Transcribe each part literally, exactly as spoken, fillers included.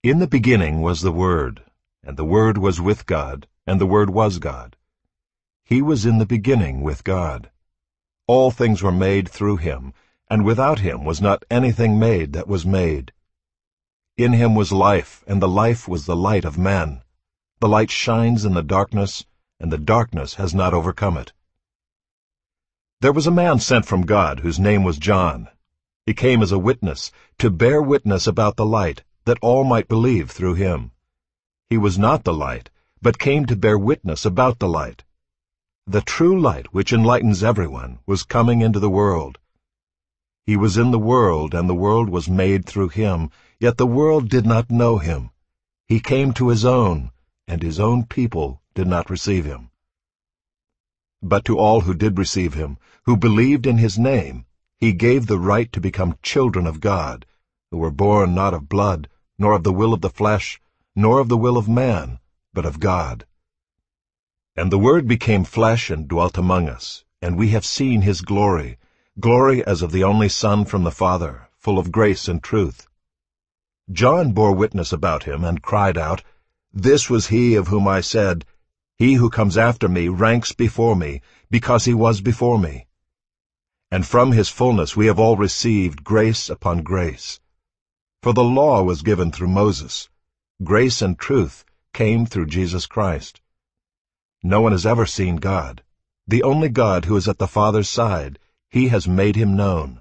In the beginning was the Word, and the Word was with God, and the Word was God. He was in the beginning with God. All things were made through him, and without him was not anything made that was made. In him was life, and the life was the light of men. The light shines in the darkness, and the darkness has not overcome it. There was a man sent from God whose name was John. He came as a witness, to bear witness about the light, that all might believe through him. He was not the light, but came to bear witness about the light. The true light, which enlightens everyone, was coming into the world. He was in the world, and the world was made through him, yet the world did not know him. He came to his own, and his own people did not receive him. But to all who did receive him, who believed in his name, he gave the right to become children of God, who were born not of blood, nor of the will of the flesh, nor of the will of man, but of God. And the Word became flesh and dwelt among us, and we have seen his glory, glory as of the only Son from the Father, full of grace and truth. John bore witness about him, and cried out, "This was he of whom I said, He who comes after me ranks before me, because he was before me." And from his fullness we have all received grace upon grace. For the law was given through Moses. Grace and truth came through Jesus Christ. No one has ever seen God. The only God who is at the Father's side, he has made him known.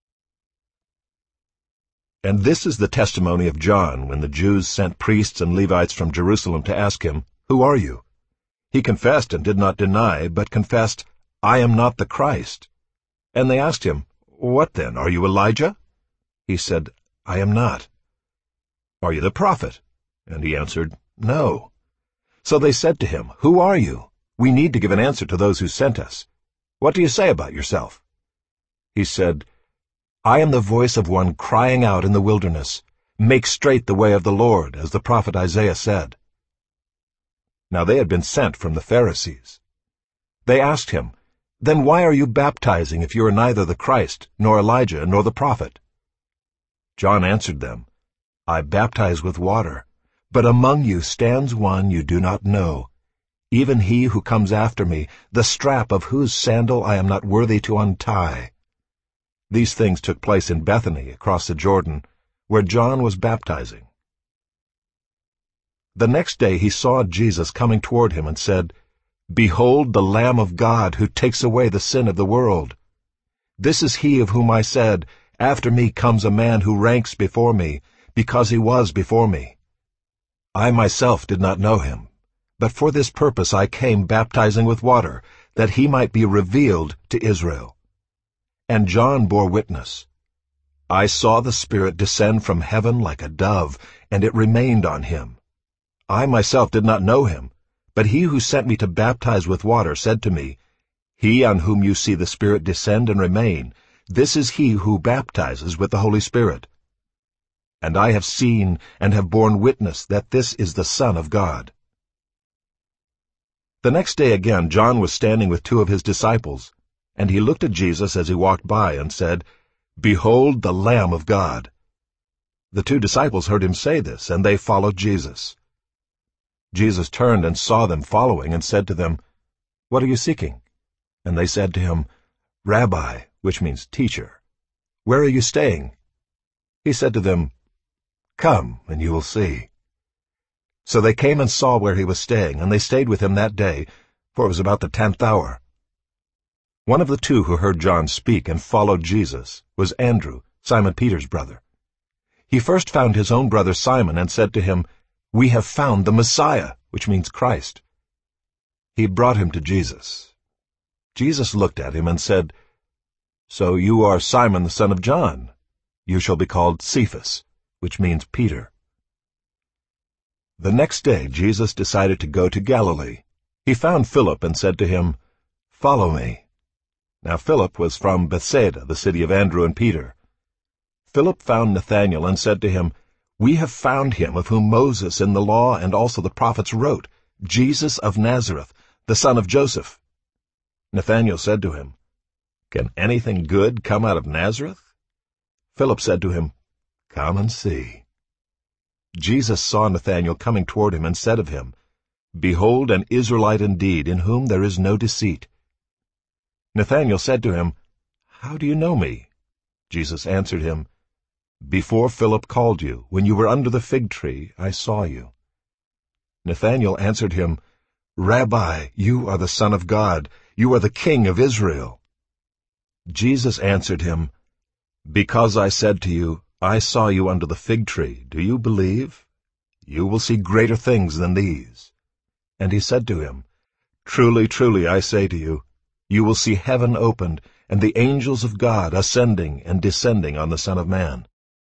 And this is the testimony of John when the Jews sent priests and Levites from Jerusalem to ask him, "Who are you?" He confessed and did not deny, but confessed, "I am not the Christ." And they asked him, "What then, are you Elijah?" He said, "I am not." "Are you the prophet?" And he answered, "No." So they said to him, "Who are you? We need to give an answer to those who sent us. What do you say about yourself?" He said, "I am the voice of one crying out in the wilderness, 'Make straight the way of the Lord,' as the prophet Isaiah said." Now they had been sent from the Pharisees. They asked him, "Then why are you baptizing if you are neither the Christ, nor Elijah, nor the prophet?" John answered them, "I baptize with water, but among you stands one you do not know, even he who comes after me, the strap of whose sandal I am not worthy to untie." These things took place in Bethany across the Jordan, where John was baptizing. The next day he saw Jesus coming toward him and said, "Behold the Lamb of God who takes away the sin of the world. This is he of whom I said, After me comes a man who ranks before me, because he was before me. I myself did not know him, but for this purpose I came baptizing with water, that he might be revealed to Israel." And John bore witness, "I saw the Spirit descend from heaven like a dove, and it remained on him. I myself did not know him, but he who sent me to baptize with water said to me, 'He on whom you see the Spirit descend and remain, this is he who baptizes with the Holy Spirit.' And I have seen and have borne witness that this is the Son of God." The next day again John was standing with two of his disciples, and he looked at Jesus as he walked by and said, "Behold the Lamb of God." The two disciples heard him say this, and they followed Jesus. Jesus turned and saw them following and said to them, "What are you seeking?" And they said to him, "Rabbi," which means teacher, "where are you staying?" He said to them, "Come, and you will see." So they came and saw where he was staying, and they stayed with him that day, for it was about the tenth hour. One of the two who heard John speak and followed Jesus was Andrew, Simon Peter's brother. He first found his own brother Simon and said to him, "We have found the Messiah," which means Christ. He brought him to Jesus. Jesus looked at him and said, "So you are Simon the son of John. You shall be called Cephas," which means Peter. The next day Jesus decided to go to Galilee. He found Philip and said to him, "Follow me." Now Philip was from Bethsaida, the city of Andrew and Peter. Philip found Nathanael and said to him, "We have found him of whom Moses in the law and also the prophets wrote, Jesus of Nazareth, the son of Joseph." Nathanael said to him, "Can anything good come out of Nazareth?" Philip said to him, "Come and see." Jesus saw Nathanael coming toward him and said of him, "Behold, an Israelite indeed, in whom there is no deceit." Nathanael said to him, "How do you know me?" Jesus answered him, "Before Philip called you, when you were under the fig tree, I saw you." Nathanael answered him, "Rabbi, you are the Son of God. You are the King of Israel." Jesus answered him, "Because I said to you, I saw you under the fig tree, do you believe? You will see greater things than these." And he said to him, "Truly, truly, I say to you, you will see heaven opened, and the angels of God ascending and descending on the Son of Man."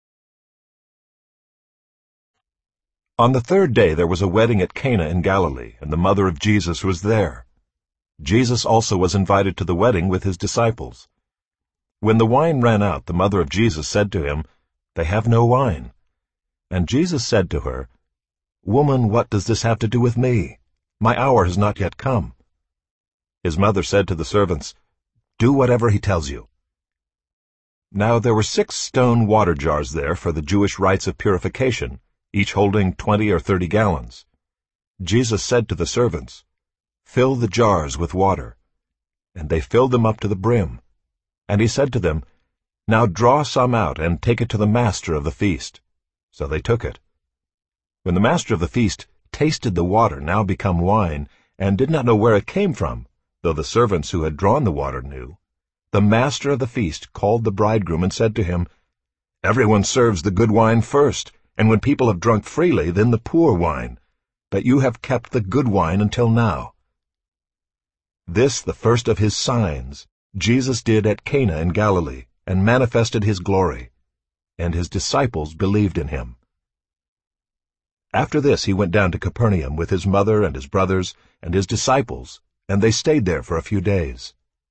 On the third day there was a wedding at Cana in Galilee, and the mother of Jesus was there. Jesus also was invited to the wedding with his disciples. When the wine ran out, the mother of Jesus said to him, "They have no wine." And Jesus said to her, "Woman, what does this have to do with me? My hour has not yet come." His mother said to the servants, "Do whatever he tells you." Now there were six stone water jars there for the Jewish rites of purification, each holding twenty or thirty gallons. Jesus said to the servants, "Fill the jars with water." And they filled them up to the brim. And he said to them, "Now draw some out and take it to the master of the feast." So they took it. When the master of the feast tasted the water now become wine, and did not know where it came from, though the servants who had drawn the water knew, the master of the feast called the bridegroom and said to him, "Everyone serves the good wine first, and when people have drunk freely, then the poor wine. But you have kept the good wine until now." This, the first of his signs, Jesus did at Cana in Galilee, and manifested his glory, and his disciples believed in him. After this he went down to Capernaum with his mother and his brothers and his disciples, and they stayed there for a few days.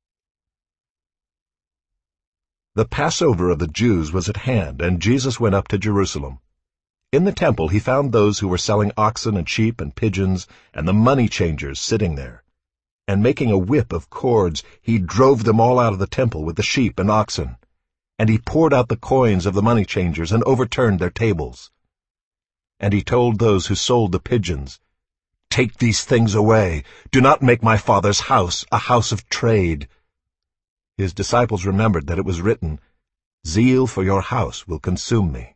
The Passover of the Jews was at hand, and Jesus went up to Jerusalem. In the temple he found those who were selling oxen and sheep and pigeons, and the money changers sitting there. And making a whip of cords, he drove them all out of the temple with the sheep and oxen. And he poured out the coins of the money changers and overturned their tables. And he told those who sold the pigeons, "Take these things away. Do not make my Father's house a house of trade." His disciples remembered that it was written, "Zeal for your house will consume me."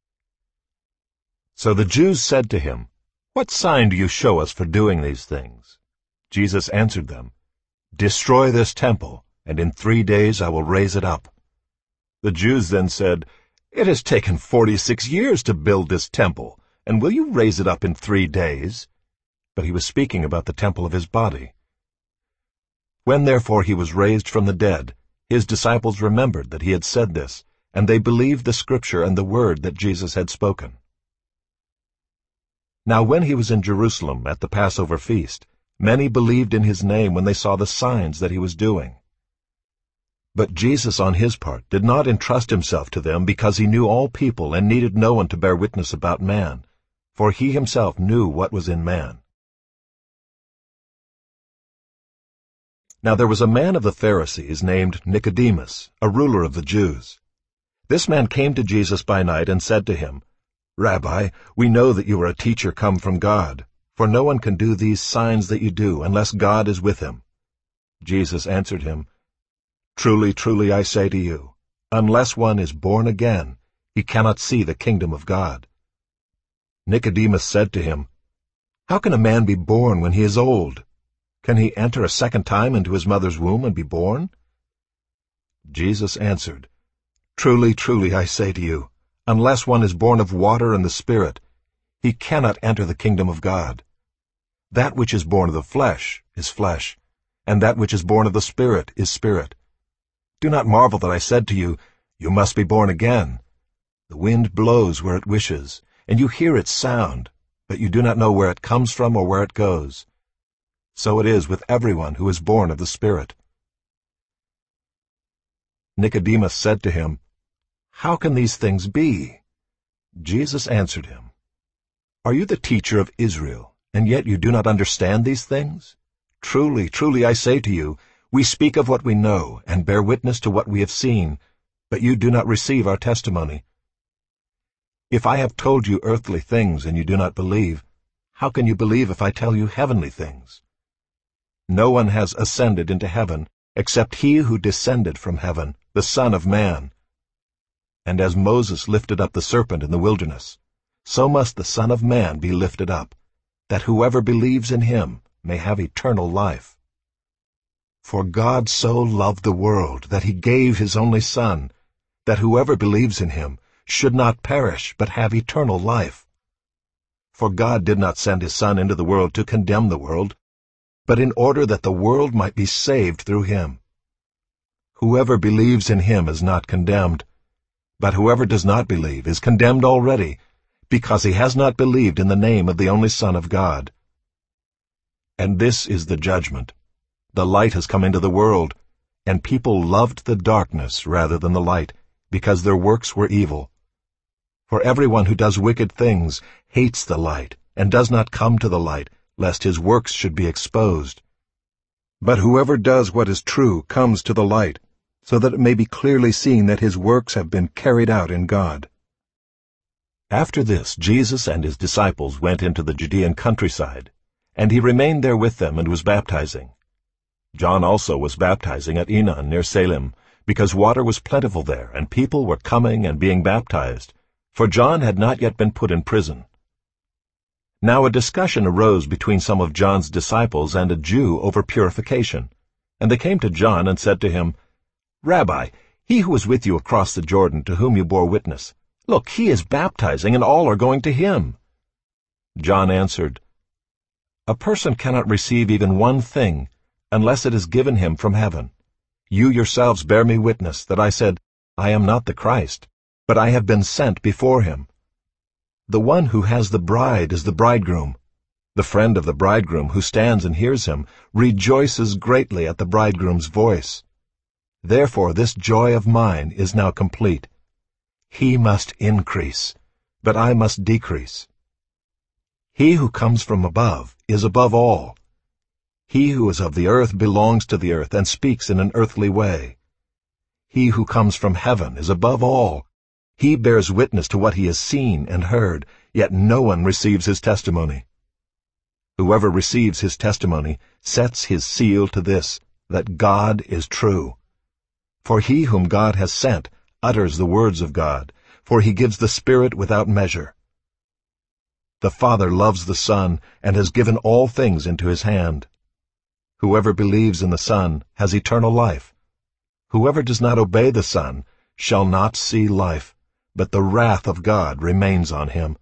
So the Jews said to him, "What sign do you show us for doing these things?" Jesus answered them, "Destroy this temple, and in three days I will raise it up." The Jews then said, "It has taken forty-six years to build this temple, and will you raise it up in three days?" But he was speaking about the temple of his body. When therefore he was raised from the dead, his disciples remembered that he had said this, and they believed the scripture and the word that Jesus had spoken. Now when he was in Jerusalem at the Passover feast, many believed in his name when they saw the signs that he was doing. But Jesus on his part did not entrust himself to them, because he knew all people and needed no one to bear witness about man, for he himself knew what was in man. Now there was a man of the Pharisees named Nicodemus, a ruler of the Jews. This man came to Jesus by night and said to him, "Rabbi, we know that you are a teacher come from God, for no one can do these signs that you do unless God is with him." Jesus answered him, "Truly, truly, I say to you, unless one is born again, he cannot see the kingdom of God." Nicodemus said to him, "How can a man be born when he is old? Can he enter a second time into his mother's womb and be born?" Jesus answered, "Truly, truly, I say to you, unless one is born of water and the Spirit, he cannot enter the kingdom of God. That which is born of the flesh is flesh, and that which is born of the Spirit is spirit. Do not marvel that I said to you, you must be born again. The wind blows where it wishes, and you hear its sound, but you do not know where it comes from or where it goes. So it is with everyone who is born of the Spirit." Nicodemus said to him, "How can these things be?" Jesus answered him, "Are you the teacher of Israel, and yet you do not understand these things? Truly, truly, I say to you, we speak of what we know, and bear witness to what we have seen, but you do not receive our testimony. If I have told you earthly things and you do not believe, how can you believe if I tell you heavenly things? No one has ascended into heaven except he who descended from heaven, the Son of Man. And as Moses lifted up the serpent in the wilderness, so must the Son of Man be lifted up, that whoever believes in him may have eternal life. For God so loved the world that he gave his only Son, that whoever believes in him should not perish but have eternal life. For God did not send his Son into the world to condemn the world, but in order that the world might be saved through him. Whoever believes in him is not condemned, but whoever does not believe is condemned already, because he has not believed in the name of the only Son of God. And this is the judgment. The light has come into the world, and people loved the darkness rather than the light, because their works were evil. For everyone who does wicked things hates the light, and does not come to the light, lest his works should be exposed. But whoever does what is true comes to the light, so that it may be clearly seen that his works have been carried out in God. After this, Jesus and his disciples went into the Judean countryside, and he remained there with them and was baptizing. John also was baptizing at Enon near Salem, because water was plentiful there, and people were coming and being baptized, for John had not yet been put in prison. Now a discussion arose between some of John's disciples and a Jew over purification, and they came to John and said to him, "Rabbi, he who was with you across the Jordan, to whom you bore witness, look, he is baptizing, and all are going to him." John answered, "A person cannot receive even one thing unless it is given him from heaven. You yourselves bear me witness that I said, I am not the Christ, but I have been sent before him. The one who has the bride is the bridegroom. The friend of the bridegroom who stands and hears him rejoices greatly at the bridegroom's voice. Therefore this joy of mine is now complete. He must increase, but I must decrease. He who comes from above is above all. He who is of the earth belongs to the earth and speaks in an earthly way. He who comes from heaven is above all. He bears witness to what he has seen and heard, yet no one receives his testimony. Whoever receives his testimony sets his seal to this, that God is true. For he whom God has sent utters the words of God, for he gives the Spirit without measure. The Father loves the Son and has given all things into his hand. Whoever believes in the Son has eternal life. Whoever does not obey the Son shall not see life, but the wrath of God remains on him.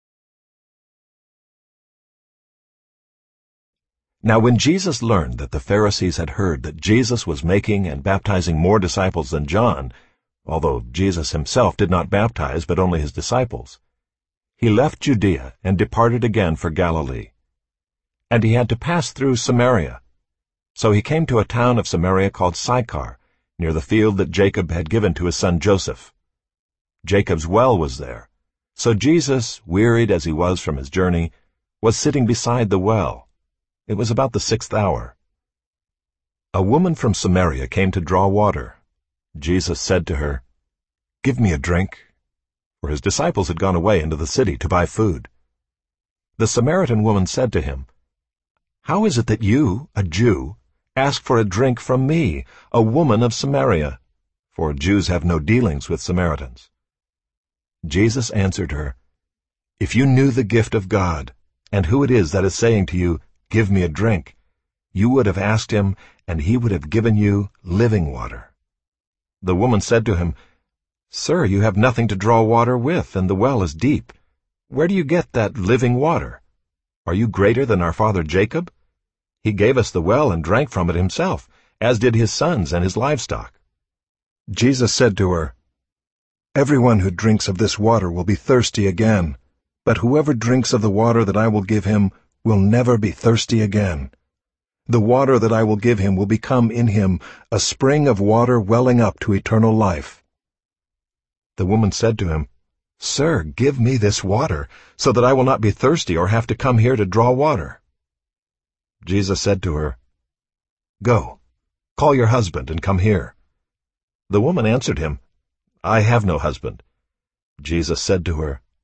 Now when Jesus learned that the Pharisees had heard that Jesus was making and baptizing more disciples than John, although Jesus himself did not baptize but only his disciples, he left Judea and departed again for Galilee. And he had to pass through Samaria. So he came to a town of Samaria called Sychar, near the field that Jacob had given to his son Joseph. Jacob's well was there. So Jesus, wearied as he was from his journey, was sitting beside the well. It was about the sixth hour. A woman from Samaria came to draw water. Jesus said to her, "Give me a drink," for his disciples had gone away into the city to buy food. The Samaritan woman said to him, "How is it that you, a Jew, ask for a drink from me, a woman of Samaria? For Jews have no dealings with Samaritans." Jesus answered her, "If you knew the gift of God, and who it is that is saying to you, 'Give me a drink,' you would have asked him, and he would have given you living water." The woman said to him, "Sir, you have nothing to draw water with, and the well is deep. Where do you get that living water? Are you greater than our father Jacob? He gave us the well and drank from it himself, as did his sons and his livestock." Jesus said to her, "Everyone who drinks of this water will be thirsty again, but whoever drinks of the water that I will give him will never be thirsty again. The water that I will give him will become in him a spring of water welling up to eternal life." The woman said to him, "Sir, give me this water, so that I will not be thirsty or have to come here to draw water." Jesus said to her, "Go, call your husband and come here." The woman answered him, "I have no husband." Jesus said to her,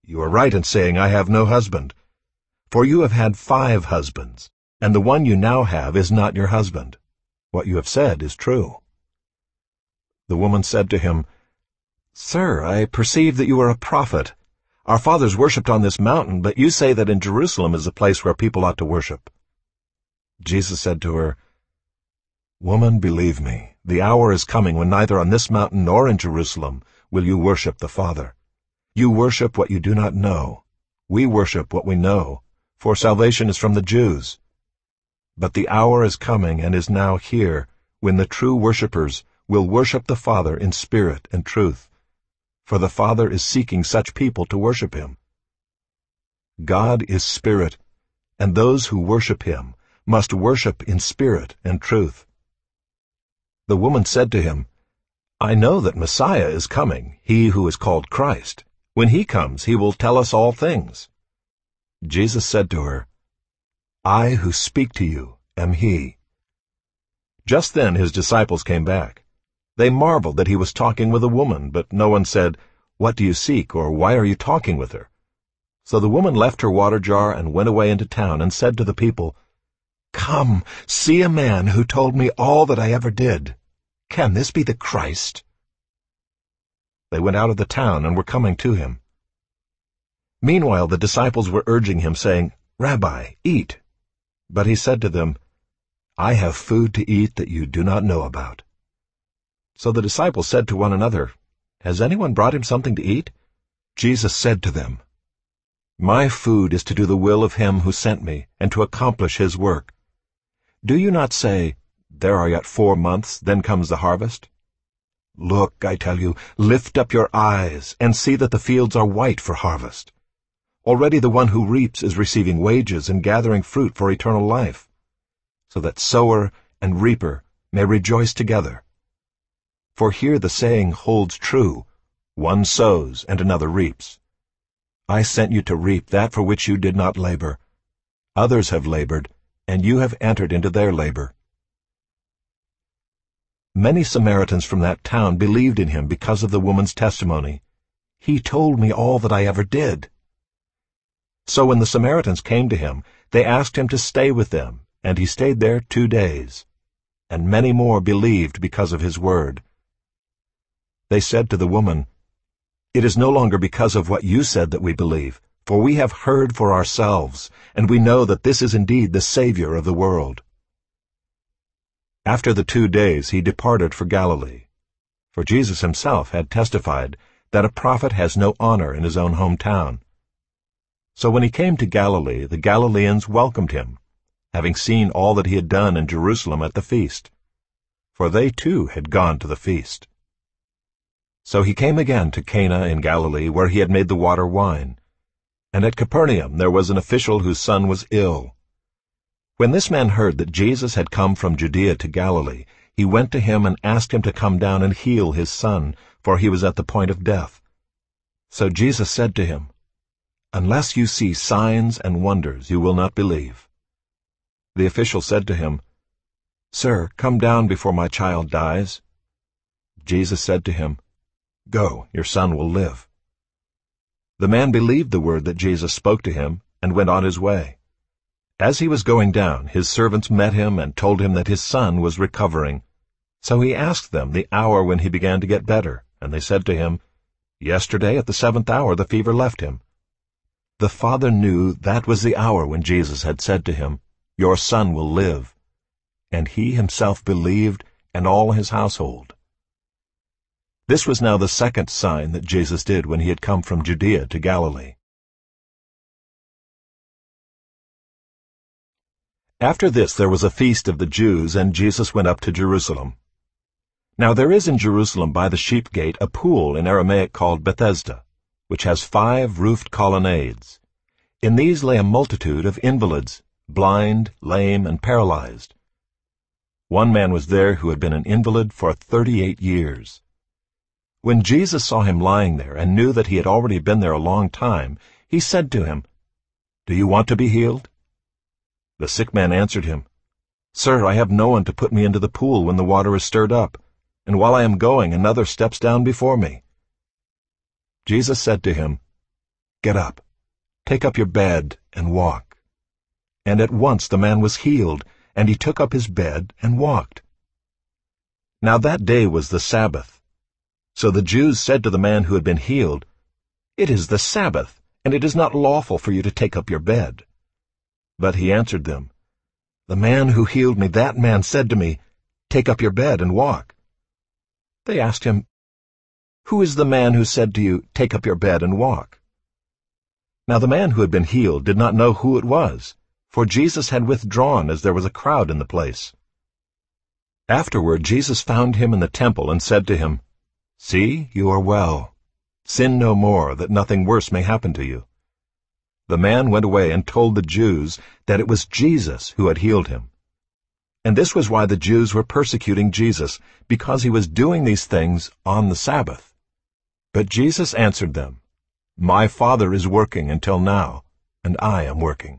You are right in saying, 'I have no husband.' For you have had five husbands, and the one you now have is not your husband. What you have said is true." The woman said to him, "Sir, I perceive that you are a prophet. Our fathers worshipped on this mountain, but you say that in Jerusalem is the place where people ought to worship." Jesus said to her, "Woman, believe me, the hour is coming when neither on this mountain nor in Jerusalem will you worship the Father. You worship what you do not know. We worship what we know, for salvation is from the Jews. But the hour is coming and is now here when the true worshippers will worship the Father in spirit and truth, for the Father is seeking such people to worship him. God is spirit, and those who worship him must worship in spirit and truth." The woman said to him, "I know that Messiah is coming, he who is called Christ. When he comes, he will tell us all things." Jesus said to her, "I who speak to you am he." Just then his disciples came back. They marveled that he was talking with a woman, but no one said, "What do you seek?" or "Why are you talking with her?" So the woman left her water jar and went away into town and said to the people, "Come, see a man who told me all that I ever did. Can this be the Christ?" They went out of the town and were coming to him. Meanwhile the disciples were urging him, saying, "Rabbi, eat." But he said to them, "I have food to eat that you do not know about." So the disciples said to one another, "Has anyone brought him something to eat?" Jesus said to them, "My food is to do the will of him who sent me, and to accomplish his work. Do you not say, 'There are yet four months, then comes the harvest'? Look, I tell you, lift up your eyes, and see that the fields are white for harvest. Already the one who reaps is receiving wages and gathering fruit for eternal life, so that sower and reaper may rejoice together. For here the saying holds true, 'One sows and another reaps.' I sent you to reap that for which you did not labor. Others have labored, and you have entered into their labor." Many Samaritans from that town believed in him because of the woman's testimony. "He told me all that I ever did." So when the Samaritans came to him, they asked him to stay with them, and he stayed there two days. And many more believed because of his word. They said to the woman, "It is no longer because of what you said that we believe, for we have heard for ourselves, and we know that this is indeed the Savior of the world." After the two days he departed for Galilee, for Jesus himself had testified that a prophet has no honor in his own hometown. So when he came to Galilee, the Galileans welcomed him, having seen all that he had done in Jerusalem at the feast, for they too had gone to the feast. So he came again to Cana in Galilee, where he had made the water wine. And at Capernaum there was an official whose son was ill. When this man heard that Jesus had come from Judea to Galilee, he went to him and asked him to come down and heal his son, for he was at the point of death. So Jesus said to him, "Unless you see signs and wonders, you will not believe." The official said to him, "Sir, come down before my child dies." Jesus said to him, "Go, your son will live." The man believed the word that Jesus spoke to him and went on his way. As he was going down, his servants met him and told him that his son was recovering. So he asked them the hour when he began to get better, and they said to him, "Yesterday at the seventh hour the fever left him." The father knew that was the hour when Jesus had said to him, "Your son will live." And he himself believed, and all his household. This was now the second sign that Jesus did when he had come from Judea to Galilee. After this there was a feast of the Jews, and Jesus went up to Jerusalem. Now there is in Jerusalem by the sheep gate a pool in Aramaic called Bethesda, which has five roofed colonnades. In these lay a multitude of invalids, blind, lame, and paralyzed. One man was there who had been an invalid for thirty-eight years. When Jesus saw him lying there and knew that he had already been there a long time, he said to him, "Do you want to be healed?" The sick man answered him, "Sir, I have no one to put me into the pool when the water is stirred up, and while I am going, another steps down before me." Jesus said to him, "Get up, take up your bed, and walk." And at once the man was healed, and he took up his bed and walked. Now that day was the Sabbath. So the Jews said to the man who had been healed, "It is the Sabbath, and it is not lawful for you to take up your bed." But he answered them, "The man who healed me, that man said to me, 'Take up your bed and walk.'" They asked him, "Who is the man who said to you, 'Take up your bed and walk'?" Now the man who had been healed did not know who it was, for Jesus had withdrawn as there was a crowd in the place. Afterward Jesus found him in the temple and said to him, "See, you are well. Sin no more, that nothing worse may happen to you." The man went away and told the Jews that it was Jesus who had healed him. And this was why the Jews were persecuting Jesus, because he was doing these things on the Sabbath. But Jesus answered them, "My Father is working until now, and I am working."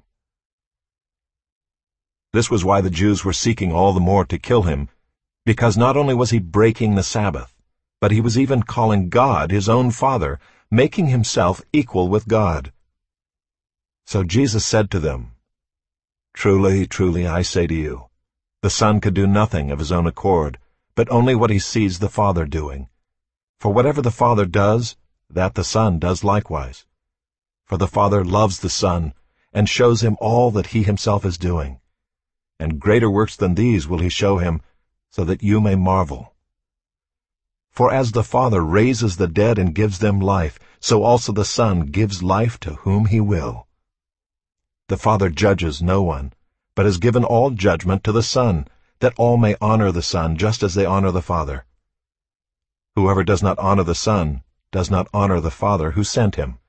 This was why the Jews were seeking all the more to kill him, because not only was he breaking the Sabbath, but he was even calling God his own Father, making himself equal with God. So Jesus said to them, "Truly, truly, I say to you, the Son could do nothing of his own accord, but only what he sees the Father doing. For whatever the Father does, that the Son does likewise. For the Father loves the Son, and shows him all that he himself is doing. And greater works than these will he show him, so that you may marvel. For as the Father raises the dead and gives them life, so also the Son gives life to whom he will. The Father judges no one, but has given all judgment to the Son, that all may honor the Son just as they honor the Father. Whoever does not honor the Son does not honor the Father who sent him.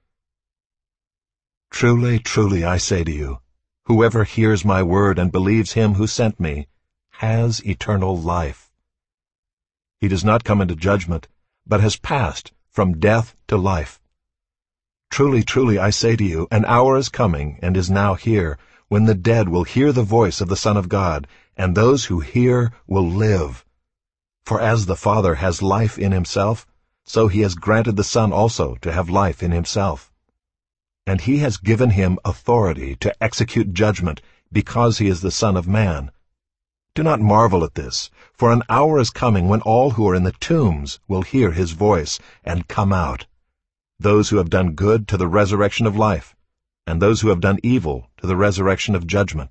Truly, truly, I say to you, whoever hears my word and believes him who sent me has eternal life. He does not come into judgment, but has passed from death to life. Truly, truly, I say to you, an hour is coming and is now here, when the dead will hear the voice of the Son of God, and those who hear will live. For as the Father has life in himself, so he has granted the Son also to have life in himself. And he has given him authority to execute judgment, because he is the Son of Man. Do not marvel at this, for an hour is coming when all who are in the tombs will hear his voice and come out, those who have done good to the resurrection of life, and those who have done evil to the resurrection of judgment.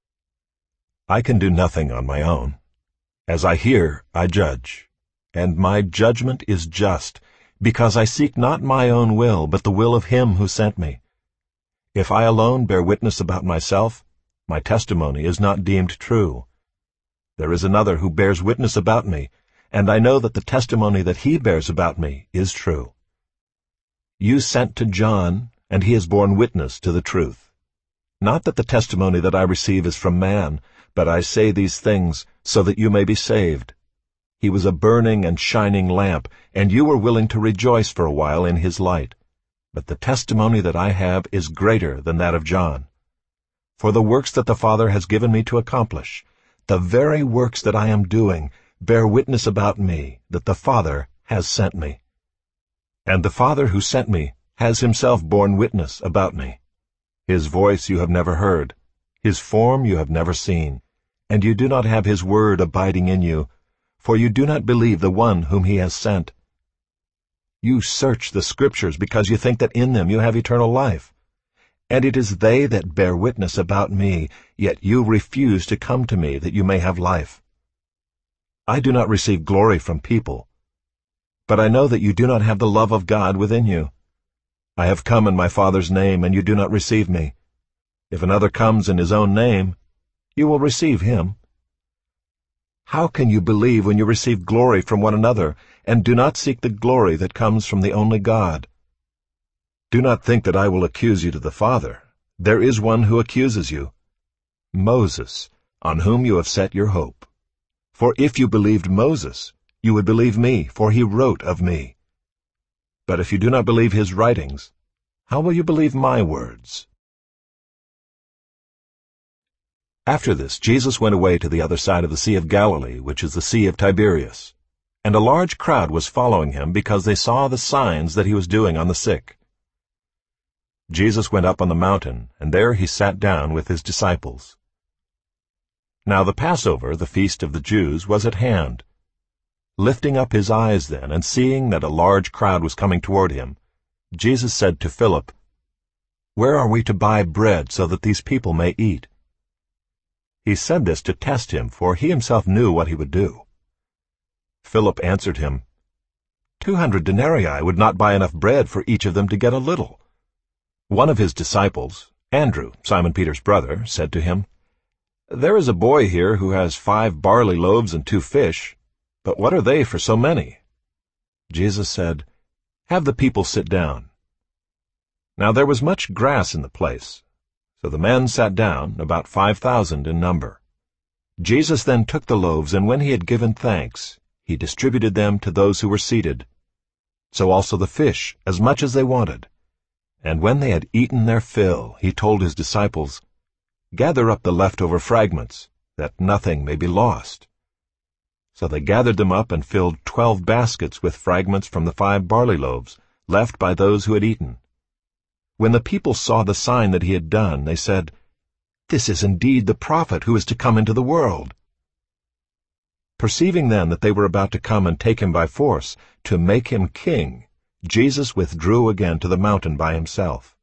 I can do nothing on my own. As I hear, I judge, and my judgment is just, because I seek not my own will, but the will of him who sent me. If I alone bear witness about myself, my testimony is not deemed true. There is another who bears witness about me, and I know that the testimony that he bears about me is true. You sent to John, and he has borne witness to the truth. Not that the testimony that I receive is from man, but I say these things so that you may be saved. He was a burning and shining lamp, and you were willing to rejoice for a while in his light. But the testimony that I have is greater than that of John. For the works that the Father has given me to accomplish, the very works that I am doing, bear witness about me that the Father has sent me. And the Father who sent me has himself borne witness about me. His voice you have never heard, his form you have never seen, and you do not have his word abiding in you, for you do not believe the one whom he has sent. You search the Scriptures because you think that in them you have eternal life. And it is they that bear witness about me, yet you refuse to come to me that you may have life. I do not receive glory from people, but I know that you do not have the love of God within you. I have come in my Father's name, and you do not receive me. If another comes in his own name, you will receive him. How can you believe when you receive glory from one another, and do not seek the glory that comes from the only God? Do not think that I will accuse you to the Father. There is one who accuses you, Moses, on whom you have set your hope. For if you believed Moses, you would believe me, for he wrote of me. But if you do not believe his writings, how will you believe my words? After this, Jesus went away to the other side of the Sea of Galilee, which is the Sea of Tiberias. And a large crowd was following him because they saw the signs that he was doing on the sick. Jesus went up on the mountain, and there he sat down with his disciples. Now the Passover, the feast of the Jews, was at hand. Lifting up his eyes then, and seeing that a large crowd was coming toward him, Jesus said to Philip, "Where are we to buy bread so that these people may eat?" He said this to test him, for he himself knew what he would do. Philip answered him, Two hundred denarii would not buy enough bread for each of them to get a little. One of his disciples, Andrew, Simon Peter's brother, said to him, "There is a boy here who has five barley loaves and two fish, but what are they for so many?" Jesus said, "Have the people sit down." Now there was much grass in the place, so the men sat down, about five thousand in number. Jesus then took the loaves, and when he had given thanks, he distributed them to those who were seated. So also the fish, as much as they wanted. And when they had eaten their fill, he told his disciples, "Gather up the leftover fragments, that nothing may be lost." So they gathered them up and filled twelve baskets with fragments from the five barley loaves, left by those who had eaten. When the people saw the sign that he had done, they said, "This is indeed the prophet who is to come into the world." Perceiving then that they were about to come and take him by force, to make him king, Jesus withdrew again to the mountain by himself.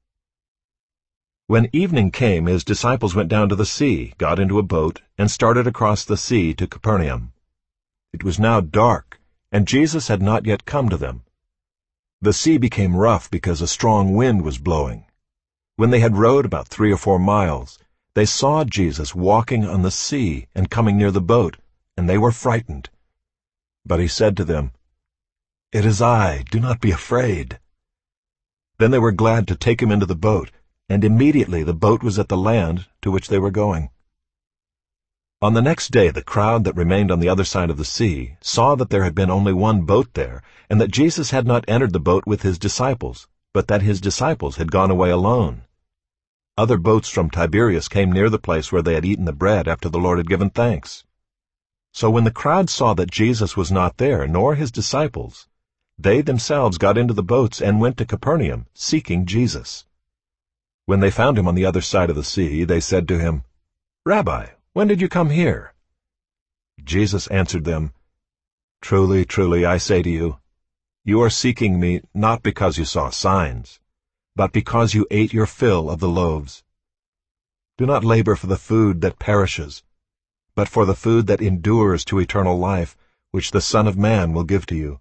When evening came, his disciples went down to the sea, got into a boat, and started across the sea to Capernaum. It was now dark, and Jesus had not yet come to them. The sea became rough because a strong wind was blowing. When they had rowed about three or four miles, they saw Jesus walking on the sea and coming near the boat, and they were frightened. But he said to them, "It is I, do not be afraid." Then they were glad to take him into the boat, and immediately the boat was at the land to which they were going. On the next day the crowd that remained on the other side of the sea saw that there had been only one boat there, and that Jesus had not entered the boat with his disciples, but that his disciples had gone away alone. Other boats from Tiberias came near the place where they had eaten the bread after the Lord had given thanks. So when the crowd saw that Jesus was not there, nor his disciples, they themselves got into the boats and went to Capernaum, seeking Jesus. When they found him on the other side of the sea, they said to him, "Rabbi, when did you come here?" Jesus answered them, "Truly, truly, I say to you, you are seeking me not because you saw signs, but because you ate your fill of the loaves. Do not labor for the food that perishes, but for the food that endures to eternal life, which the Son of Man will give to you.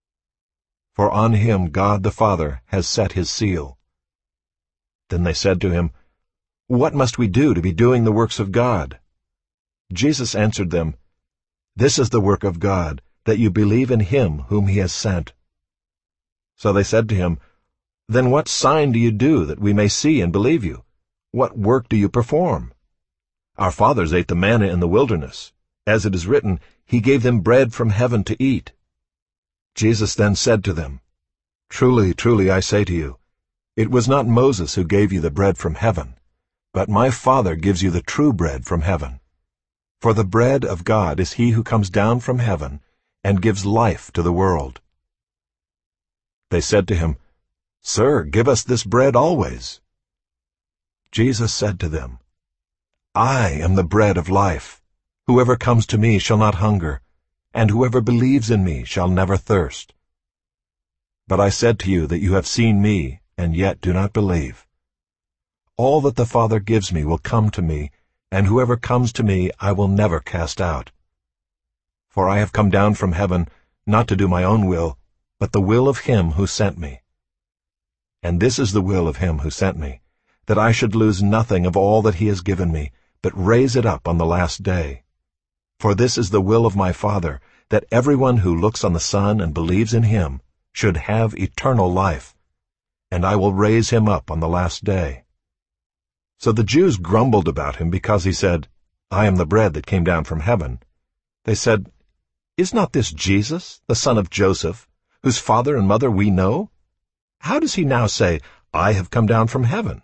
For on him God the Father has set his seal." Then they said to him, "What must we do to be doing the works of God?" Jesus answered them, "This is the work of God, that you believe in him whom he has sent." So they said to him, "Then what sign do you do that we may see and believe you? What work do you perform? Our fathers ate the manna in the wilderness. As it is written, he gave them bread from heaven to eat." Jesus then said to them, "Truly, truly, I say to you, it was not Moses who gave you the bread from heaven, but my Father gives you the true bread from heaven. For the bread of God is he who comes down from heaven and gives life to the world." They said to him, "Sir, give us this bread always." Jesus said to them, "I am the bread of life. Whoever comes to me shall not hunger, and whoever believes in me shall never thirst. But I said to you that you have seen me, and yet do not believe. All that the Father gives me will come to me, and whoever comes to me I will never cast out. For I have come down from heaven, not to do my own will, but the will of him who sent me. And this is the will of him who sent me, that I should lose nothing of all that he has given me, but raise it up on the last day. For this is the will of my Father, that everyone who looks on the Son and believes in him should have eternal life, and I will raise him up on the last day." So the Jews grumbled about him because he said, "I am the bread that came down from heaven." They said, "Is not this Jesus, the son of Joseph, whose father and mother we know? How does he now say, 'I have come down from heaven'?"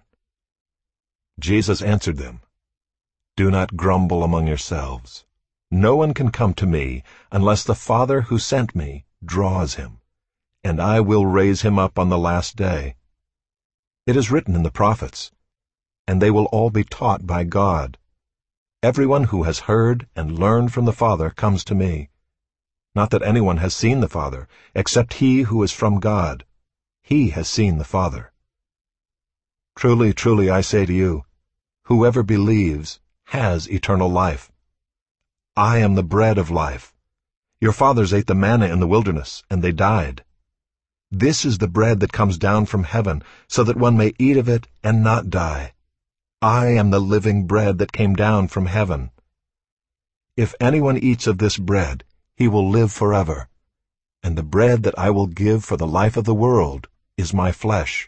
Jesus answered them, "Do not grumble among yourselves. No one can come to me unless the Father who sent me draws him, and I will raise him up on the last day." It is written in the prophets, and they will all be taught by God. Everyone who has heard and learned from the Father comes to me. Not that anyone has seen the Father, except he who is from God. He has seen the Father. Truly, truly, I say to you, whoever believes has eternal life. I am the bread of life. Your fathers ate the manna in the wilderness, and they died. This is the bread that comes down from heaven, so that one may eat of it and not die. I am the living bread that came down from heaven. If anyone eats of this bread, he will live forever. And the bread that I will give for the life of the world is my flesh.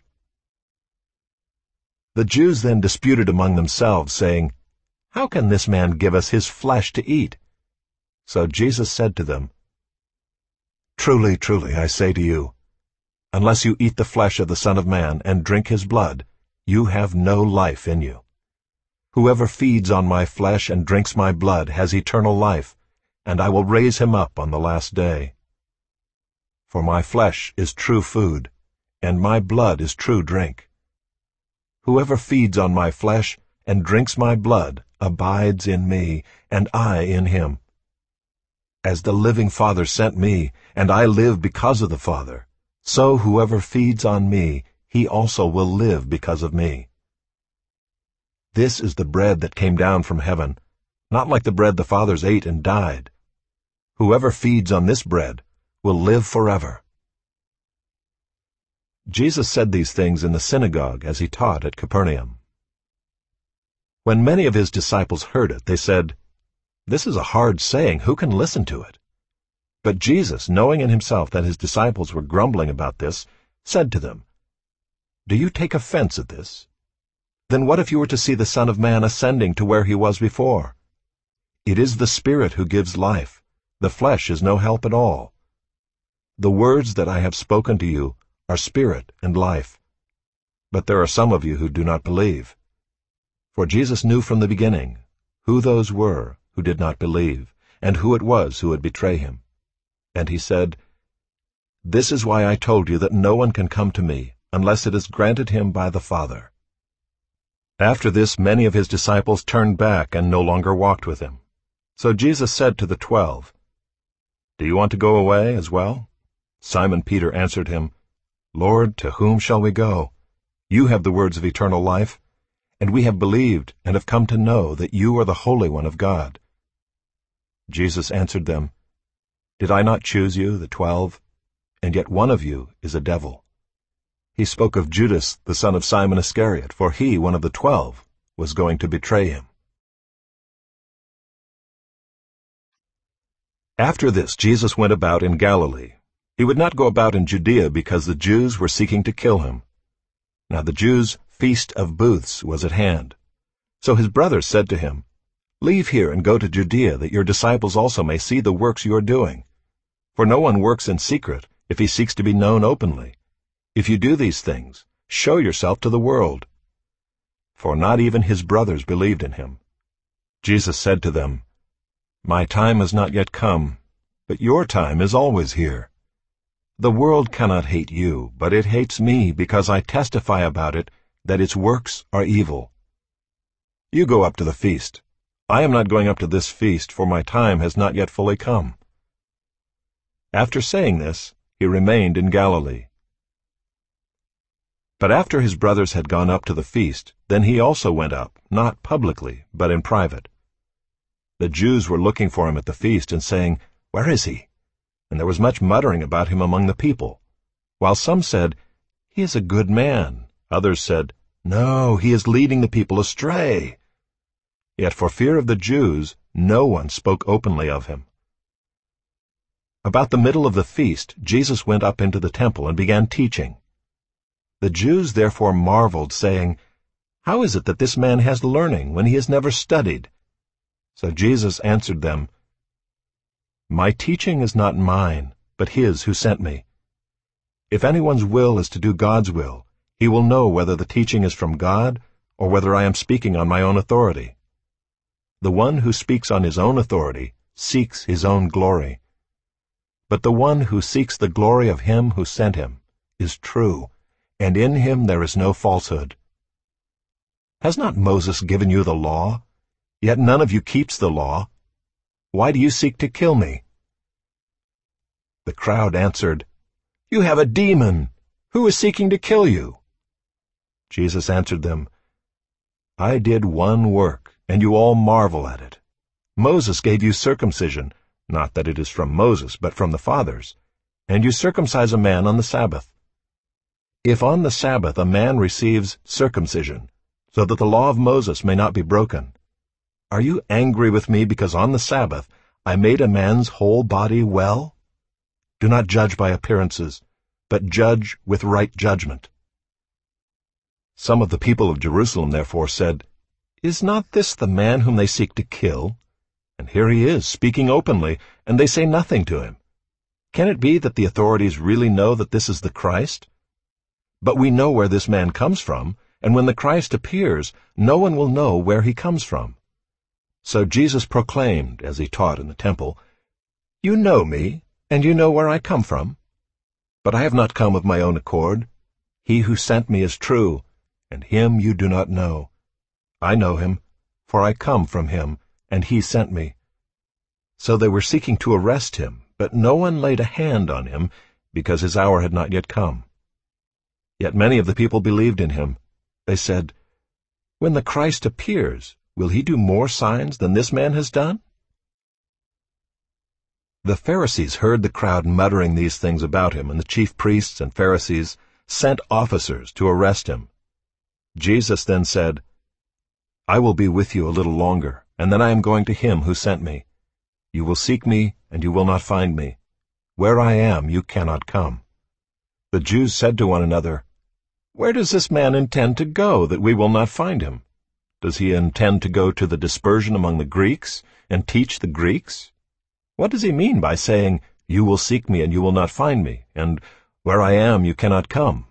The Jews then disputed among themselves, saying, How can this man give us his flesh to eat? So Jesus said to them, Truly, truly, I say to you, unless you eat the flesh of the Son of Man and drink his blood, you have no life in you. Whoever feeds on my flesh and drinks my blood has eternal life, and I will raise him up on the last day. For my flesh is true food, and my blood is true drink. Whoever feeds on my flesh and drinks my blood abides in me, and I in him. As the living Father sent me, and I live because of the Father, so whoever feeds on me, he also will live because of me. This is the bread that came down from heaven, not like the bread the fathers ate and died. Whoever feeds on this bread will live forever. Jesus said these things in the synagogue as he taught at Capernaum. When many of his disciples heard it, they said, This is a hard saying. Who can listen to it? But Jesus, knowing in himself that his disciples were grumbling about this, said to them, Do you take offense at this? Then what if you were to see the Son of Man ascending to where he was before? It is the Spirit who gives life. The flesh is no help at all. The words that I have spoken to you are spirit and life. But there are some of you who do not believe. For Jesus knew from the beginning who those were who did not believe, and who it was who would betray him. And he said, This is why I told you that no one can come to me unless it is granted him by the Father. After this, many of his disciples turned back and no longer walked with him. So Jesus said to the twelve, Do you want to go away as well? Simon Peter answered him, Lord, to whom shall we go? You have the words of eternal life, and we have believed and have come to know that you are the Holy One of God. Jesus answered them, Did I not choose you, the twelve? And yet one of you is a devil. He spoke of Judas, the son of Simon Iscariot, for he, one of the twelve, was going to betray him. After this, Jesus went about in Galilee. He would not go about in Judea because the Jews were seeking to kill him. Now the Jews' feast of booths was at hand. So his brothers said to him, Leave here and go to Judea, that your disciples also may see the works you are doing. For no one works in secret if he seeks to be known openly. If you do these things, show yourself to the world. For not even his brothers believed in him. Jesus said to them, My time has not yet come, but your time is always here. The world cannot hate you, but it hates me because I testify about it that its works are evil. You go up to the feast. I am not going up to this feast, for my time has not yet fully come. After saying this, he remained in Galilee. But after his brothers had gone up to the feast, then he also went up, not publicly, but in private. The Jews were looking for him at the feast and saying, Where is he? And there was much muttering about him among the people. While some said, He is a good man. Others said, No, he is leading the people astray. Yet for fear of the Jews, no one spoke openly of him. About the middle of the feast, Jesus went up into the temple and began teaching. The Jews therefore marveled, saying, How is it that this man has learning when he has never studied? So Jesus answered them, My teaching is not mine, but his who sent me. If anyone's will is to do God's will, he will know whether the teaching is from God or whether I am speaking on my own authority. The one who speaks on his own authority seeks his own glory. But the one who seeks the glory of him who sent him is true, and in him there is no falsehood. Has not Moses given you the law? Yet none of you keeps the law. Why do you seek to kill me?" The crowd answered, "You have a demon. Who is seeking to kill you?" Jesus answered them, "I did one work, and you all marvel at it. Moses gave you circumcision, not that it is from Moses, but from the fathers, and you circumcise a man on the Sabbath. If on the Sabbath a man receives circumcision, so that the law of Moses may not be broken, are you angry with me because on the Sabbath I made a man's whole body well? Do not judge by appearances, but judge with right judgment." Some of the people of Jerusalem therefore said, "Is not this the man whom they seek to kill? And here he is, speaking openly, and they say nothing to him. Can it be that the authorities really know that this is the Christ? But we know where this man comes from, and when the Christ appears, no one will know where he comes from." So Jesus proclaimed, as he taught in the temple, "You know me, and you know where I come from. But I have not come of my own accord. He who sent me is true, and him you do not know. I know him, for I come from him, and he sent me." So they were seeking to arrest him, but no one laid a hand on him, because his hour had not yet come. Yet many of the people believed in him. They said, "When the Christ appears, will he do more signs than this man has done?" The Pharisees heard the crowd muttering these things about him, and the chief priests and Pharisees sent officers to arrest him. Jesus then said, "I will be with you a little longer, and then I am going to him who sent me. You will seek me, and you will not find me. Where I am, you cannot come." The Jews said to one another, "Where does this man intend to go, that we will not find him? Does he intend to go to the dispersion among the Greeks, and teach the Greeks? What does he mean by saying, 'You will seek me, and you will not find me,' and 'Where I am, you cannot come'?"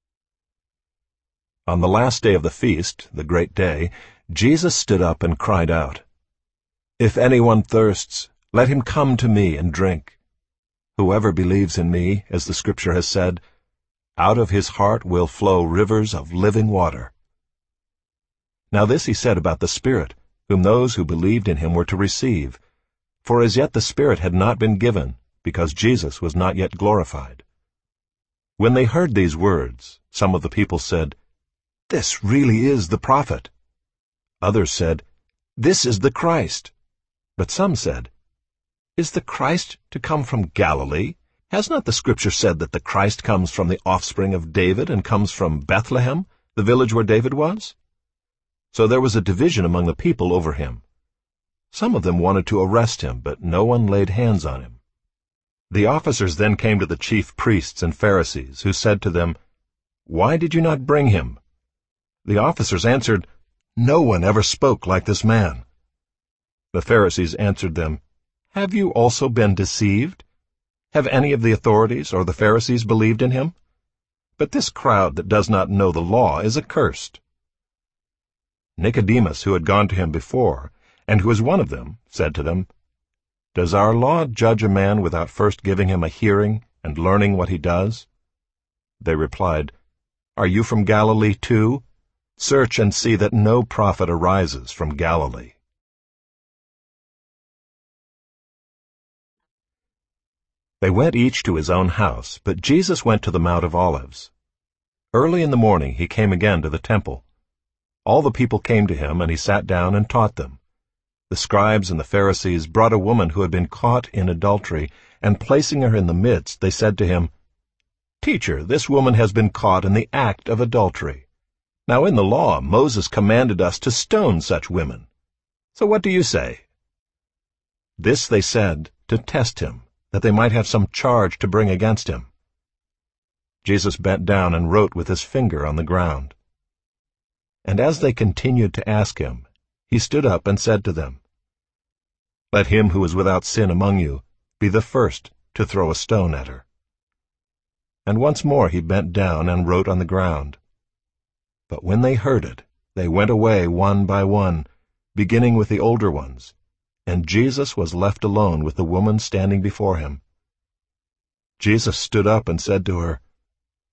On the last day of the feast, the great day, Jesus stood up and cried out, "If anyone thirsts, let him come to me and drink. Whoever believes in me, as the Scripture has said, out of his heart will flow rivers of living water." Now this he said about the Spirit, whom those who believed in him were to receive, for as yet the Spirit had not been given, because Jesus was not yet glorified. When they heard these words, some of the people said, "This really is the prophet." Others said, "This is the Christ." But some said, "Is the Christ to come from Galilee? Has not the Scripture said that the Christ comes from the offspring of David and comes from Bethlehem, the village where David was?" So there was a division among the people over him. Some of them wanted to arrest him, but no one laid hands on him. The officers then came to the chief priests and Pharisees, who said to them, "Why did you not bring him?" The officers answered, "No one ever spoke like this man." The Pharisees answered them, "Have you also been deceived? Have any of the authorities or the Pharisees believed in him? But this crowd that does not know the law is accursed." Nicodemus, who had gone to him before, and who was one of them, said to them, "Does our law judge a man without first giving him a hearing and learning what he does?" They replied, "Are you from Galilee too? Search and see that no prophet arises from Galilee." They went each to his own house, but Jesus went to the Mount of Olives. Early in the morning he came again to the temple. All the people came to him, and he sat down and taught them. The scribes and the Pharisees brought a woman who had been caught in adultery, and placing her in the midst, they said to him, "Teacher, this woman has been caught in the act of adultery. Now in the law Moses commanded us to stone such women. So what do you say?" This they said to test him, that they might have some charge to bring against him. Jesus bent down and wrote with his finger on the ground. And as they continued to ask him, he stood up and said to them, "Let him who is without sin among you be the first to throw a stone at her." And once more he bent down and wrote on the ground. But when they heard it, they went away one by one, beginning with the older ones, and Jesus was left alone with the woman standing before him. Jesus stood up and said to her,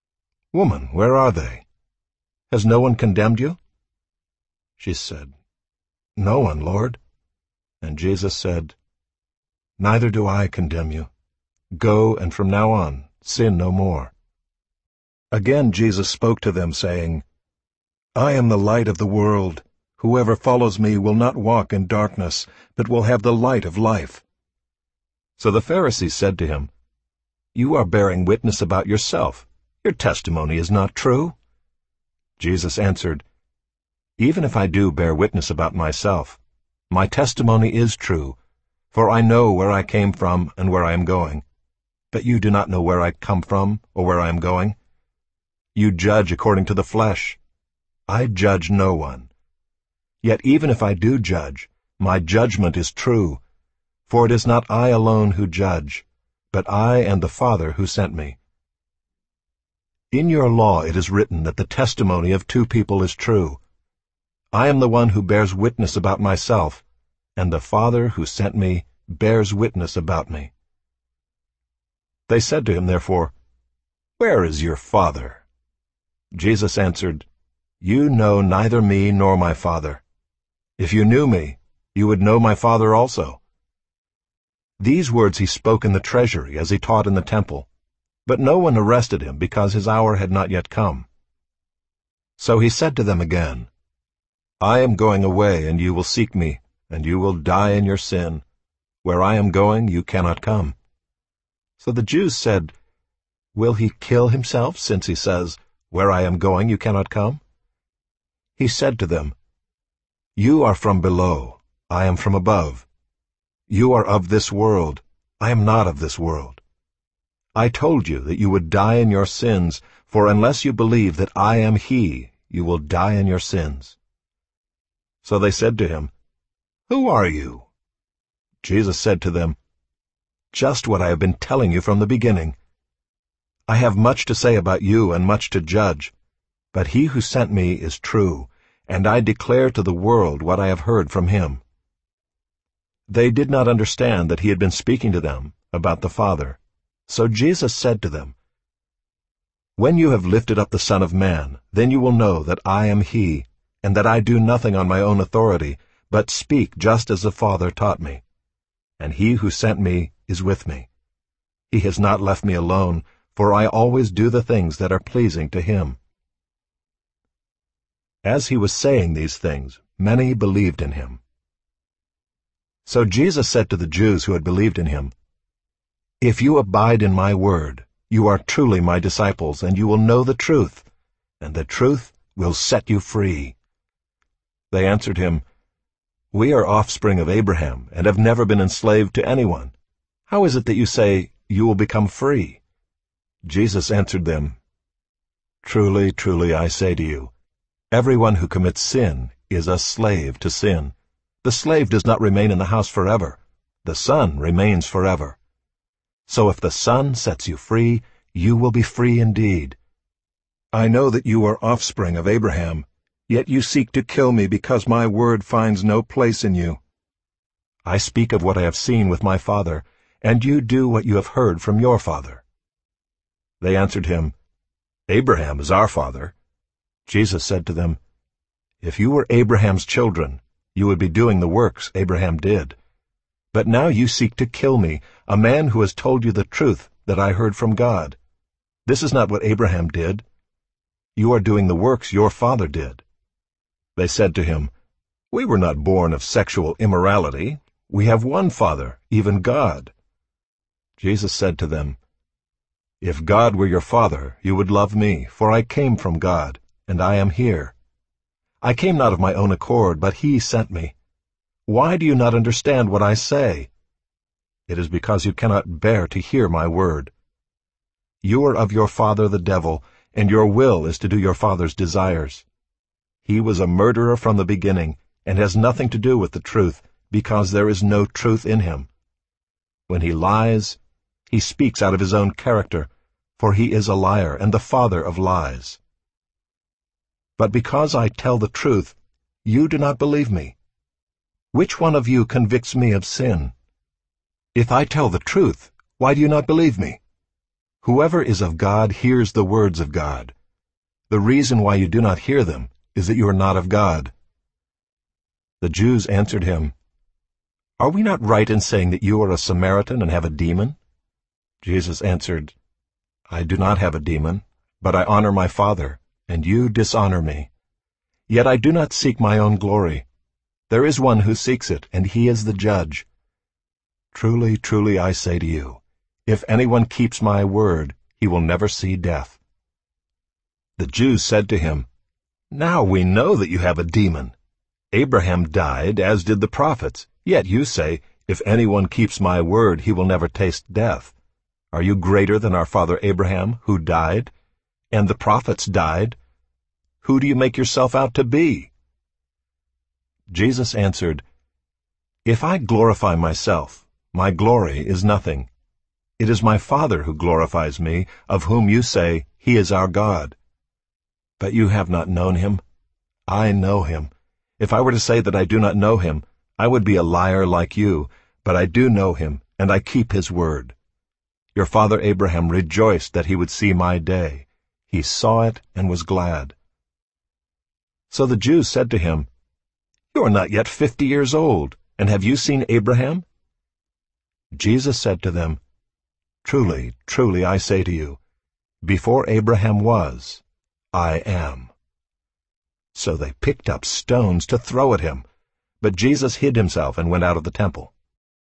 "Woman, where are they? Has no one condemned you?" She said, "No one, Lord." And Jesus said, "Neither do I condemn you. Go, and from now on sin no more." Again Jesus spoke to them, saying, "I am the light of the world. Whoever follows me will not walk in darkness, but will have the light of life." So the Pharisees said to him, "You are bearing witness about yourself. Your testimony is not true." Jesus answered, "Even if I do bear witness about myself, my testimony is true, for I know where I came from and where I am going. But you do not know where I come from or where I am going. You judge according to the flesh. I judge no one. Yet even if I do judge, my judgment is true, for it is not I alone who judge, but I and the Father who sent me. In your law it is written that the testimony of two people is true. I am the one who bears witness about myself, and the Father who sent me bears witness about me." They said to him, therefore, "Where is your Father?" Jesus answered, "You know neither me nor my Father. If you knew me, you would know my Father also." These words he spoke in the treasury as he taught in the temple, but no one arrested him because his hour had not yet come. So he said to them again, "I am going away, and you will seek me, and you will die in your sin. Where I am going, you cannot come." So the Jews said, "Will he kill himself, since he says, 'Where I am going, you cannot come'?" He said to them, "You are from below, I am from above. You are of this world, I am not of this world. I told you that you would die in your sins, for unless you believe that I am he, you will die in your sins." So they said to him, "Who are you?" Jesus said to them, "Just what I have been telling you from the beginning. I have much to say about you and much to judge, but he who sent me is true, and I declare to the world what I have heard from him." They did not understand that he had been speaking to them about the Father. So Jesus said to them, "When you have lifted up the Son of Man, then you will know that I am he, and that I do nothing on my own authority, but speak just as the Father taught me. And he who sent me is with me. He has not left me alone, for I always do the things that are pleasing to him." As he was saying these things, many believed in him. So Jesus said to the Jews who had believed in him, "If you abide in my word, you are truly my disciples, and you will know the truth, and the truth will set you free." They answered him, "We are offspring of Abraham, and have never been enslaved to anyone. How is it that you say, 'You will become free'?" Jesus answered them, "Truly, truly, I say to you, everyone who commits sin is a slave to sin. The slave does not remain in the house forever. The Son remains forever. So if the Son sets you free, you will be free indeed. I know that you are offspring of Abraham, yet you seek to kill me because my word finds no place in you. I speak of what I have seen with my father, and you do what you have heard from your father." They answered him, "Abraham is our father." Jesus said to them, "If you were Abraham's children, you would be doing the works Abraham did. But now you seek to kill me, a man who has told you the truth that I heard from God. This is not what Abraham did. You are doing the works your father did." They said to him, "We were not born of sexual immorality. We have one Father, even God." Jesus said to them, "If God were your Father, you would love me, for I came from God, and I am here. I came not of my own accord, but he sent me. Why do you not understand what I say? It is because you cannot bear to hear my word. You are of your father the devil, and your will is to do your father's desires. He was a murderer from the beginning, and has nothing to do with the truth, because there is no truth in him. When he lies, he speaks out of his own character, for he is a liar and the father of lies. But because I tell the truth, you do not believe me. Which one of you convicts me of sin? If I tell the truth, why do you not believe me? Whoever is of God hears the words of God. The reason why you do not hear them is that you are not of God." The Jews answered him, "Are we not right in saying that you are a Samaritan and have a demon?" Jesus answered, "I do not have a demon, but I honor my Father, and you dishonor me. Yet I do not seek my own glory. There is one who seeks it, and he is the judge. Truly, truly, I say to you, if anyone keeps my word, he will never see death." The Jews said to him, "Now we know that you have a demon. Abraham died, as did the prophets, yet you say, if anyone keeps my word, he will never taste death. Are you greater than our father Abraham, who died? And the prophets died? Who do you make yourself out to be?" Jesus answered, "If I glorify myself, my glory is nothing. It is my Father who glorifies me, of whom you say, He is our God. But you have not known him. I know him. If I were to say that I do not know him, I would be a liar like you, but I do know him, and I keep his word. Your father Abraham rejoiced that he would see my day. He saw it and was glad." So the Jews said to him, "You are not yet fifty years old, and have you seen Abraham?" Jesus said to them, "Truly, truly, I say to you, before Abraham was, I am." So they picked up stones to throw at him, but Jesus hid himself and went out of the temple.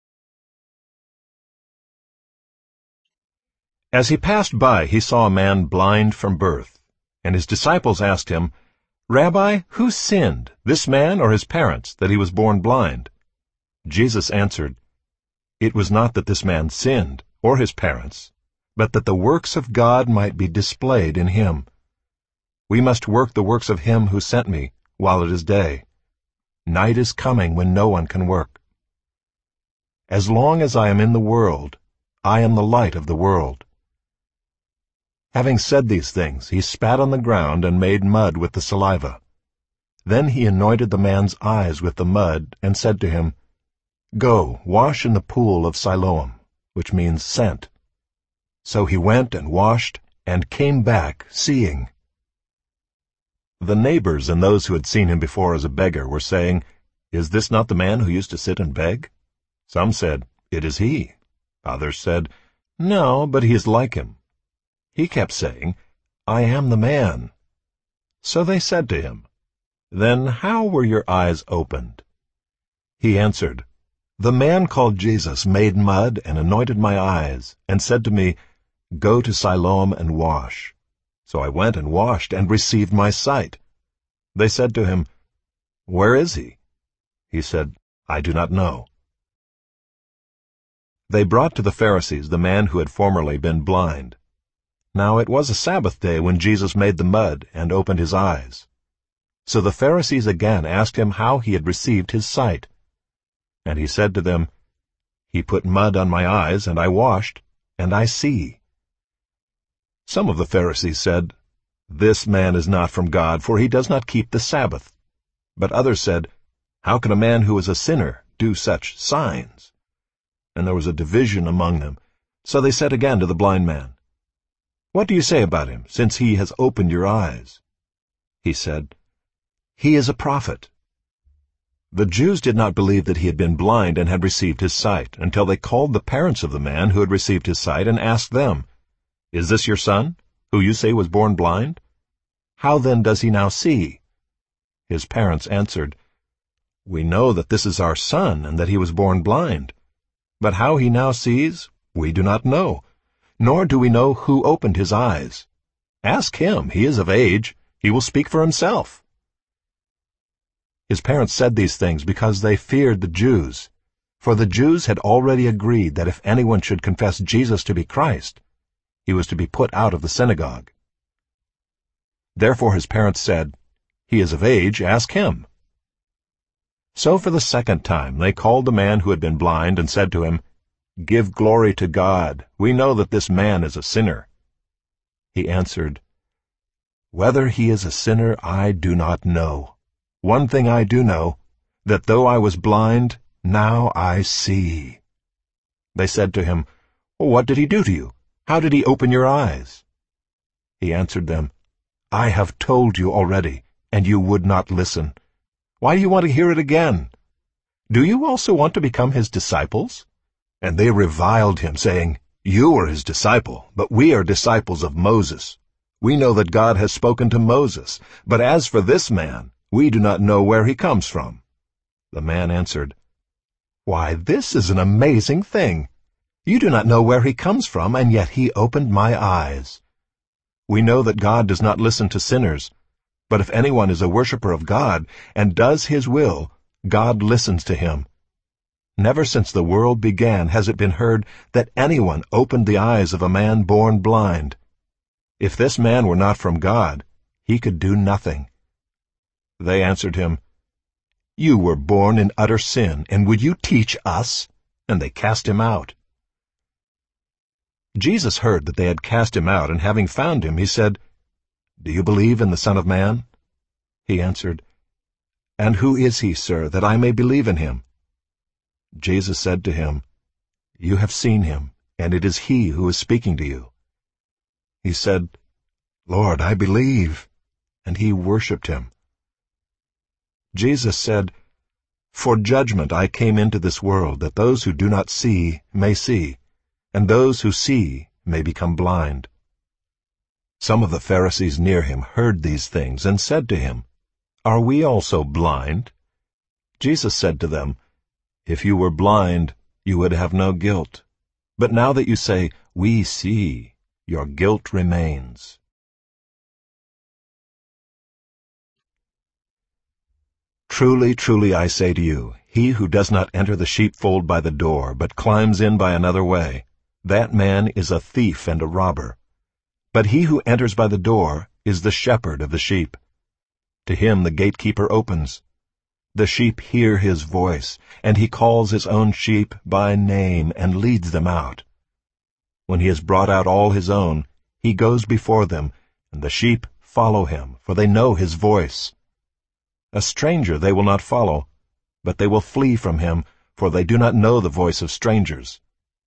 As he passed by, he saw a man blind from birth, and his disciples asked him, "Rabbi, who sinned, this man or his parents, that he was born blind?" Jesus answered, "It was not that this man sinned, or his parents, but that the works of God might be displayed in him. We must work the works of him who sent me, while it is day. Night is coming when no one can work. As long as I am in the world, I am the light of the world." Having said these things, he spat on the ground and made mud with the saliva. Then he anointed the man's eyes with the mud and said to him, "Go, wash in the pool of Siloam," which means sent. So he went and washed and came back seeing. The neighbors and those who had seen him before as a beggar were saying, "Is this not the man who used to sit and beg?" Some said, "It is he." Others said, "No, but he is like him." He kept saying, "I am the man." So they said to him, "Then how were your eyes opened?" He answered, "The man called Jesus made mud and anointed my eyes, and said to me, 'Go to Siloam and wash.' So I went and washed and received my sight." They said to him, "Where is he?" He said, "I do not know." They brought to the Pharisees the man who had formerly been blind. Now it was a Sabbath day when Jesus made the mud and opened his eyes. So the Pharisees again asked him how he had received his sight. And he said to them, "He put mud on my eyes, and I washed, and I see." Some of the Pharisees said, "This man is not from God, for he does not keep the Sabbath." But others said, "How can a man who is a sinner do such signs?" And there was a division among them. So they said again to the blind man, "What do you say about him, since he has opened your eyes?" He said, "He is a prophet." The Jews did not believe that he had been blind and had received his sight, until they called the parents of the man who had received his sight and asked them, "Is this your son, who you say was born blind? How then does he now see?" His parents answered, "We know that this is our son and that he was born blind. But how he now sees, we do not know, nor do we know who opened his eyes. Ask him, he is of age, he will speak for himself." His parents said these things because they feared the Jews, for the Jews had already agreed that if anyone should confess Jesus to be Christ, he was to be put out of the synagogue. Therefore his parents said, "He is of age, ask him." So for the second time they called the man who had been blind and said to him, "Give glory to God. We know that this man is a sinner." He answered, "Whether he is a sinner I do not know. One thing I do know, that though I was blind, now I see." They said to him, "What did he do to you? How did he open your eyes?" He answered them, I have told you already, and you would not listen. Why do you want to hear it again? Do you also want to become his disciples?" And they reviled him, saying, "You are his disciple, but we are disciples of Moses. We know that God has spoken to Moses, but as for this man, we do not know where he comes from." The man answered, "Why, this is an amazing thing. You do not know where he comes from, and yet he opened my eyes. We know that God does not listen to sinners, but if anyone is a worshiper of God and does his will, God listens to him. Never since the world began has it been heard that anyone opened the eyes of a man born blind. If this man were not from God, he could do nothing." They answered him, "You were born in utter sin, and would you teach us?" And they cast him out. Jesus heard that they had cast him out, and having found him, he said, "Do you believe in the Son of Man?" He answered, "And who is he, sir, that I may believe in him?" Jesus said to him, "You have seen him, and it is he who is speaking to you." He said, "Lord, I believe," and he worshipped him. Jesus said, "For judgment I came into this world, that those who do not see may see, and those who see may become blind." Some of the Pharisees near him heard these things and said to him, "Are we also blind?" Jesus said to them, "If you were blind, you would have no guilt. But now that you say, 'We see,' your guilt remains." Truly, truly, I say to you, he who does not enter the sheepfold by the door, but climbs in by another way, that man is a thief and a robber. But he who enters by the door is the shepherd of the sheep. To him the gatekeeper opens. The sheep hear his voice, and he calls his own sheep by name and leads them out. When he has brought out all his own, he goes before them, and the sheep follow him, for they know his voice. A stranger they will not follow, but they will flee from him, for they do not know the voice of strangers.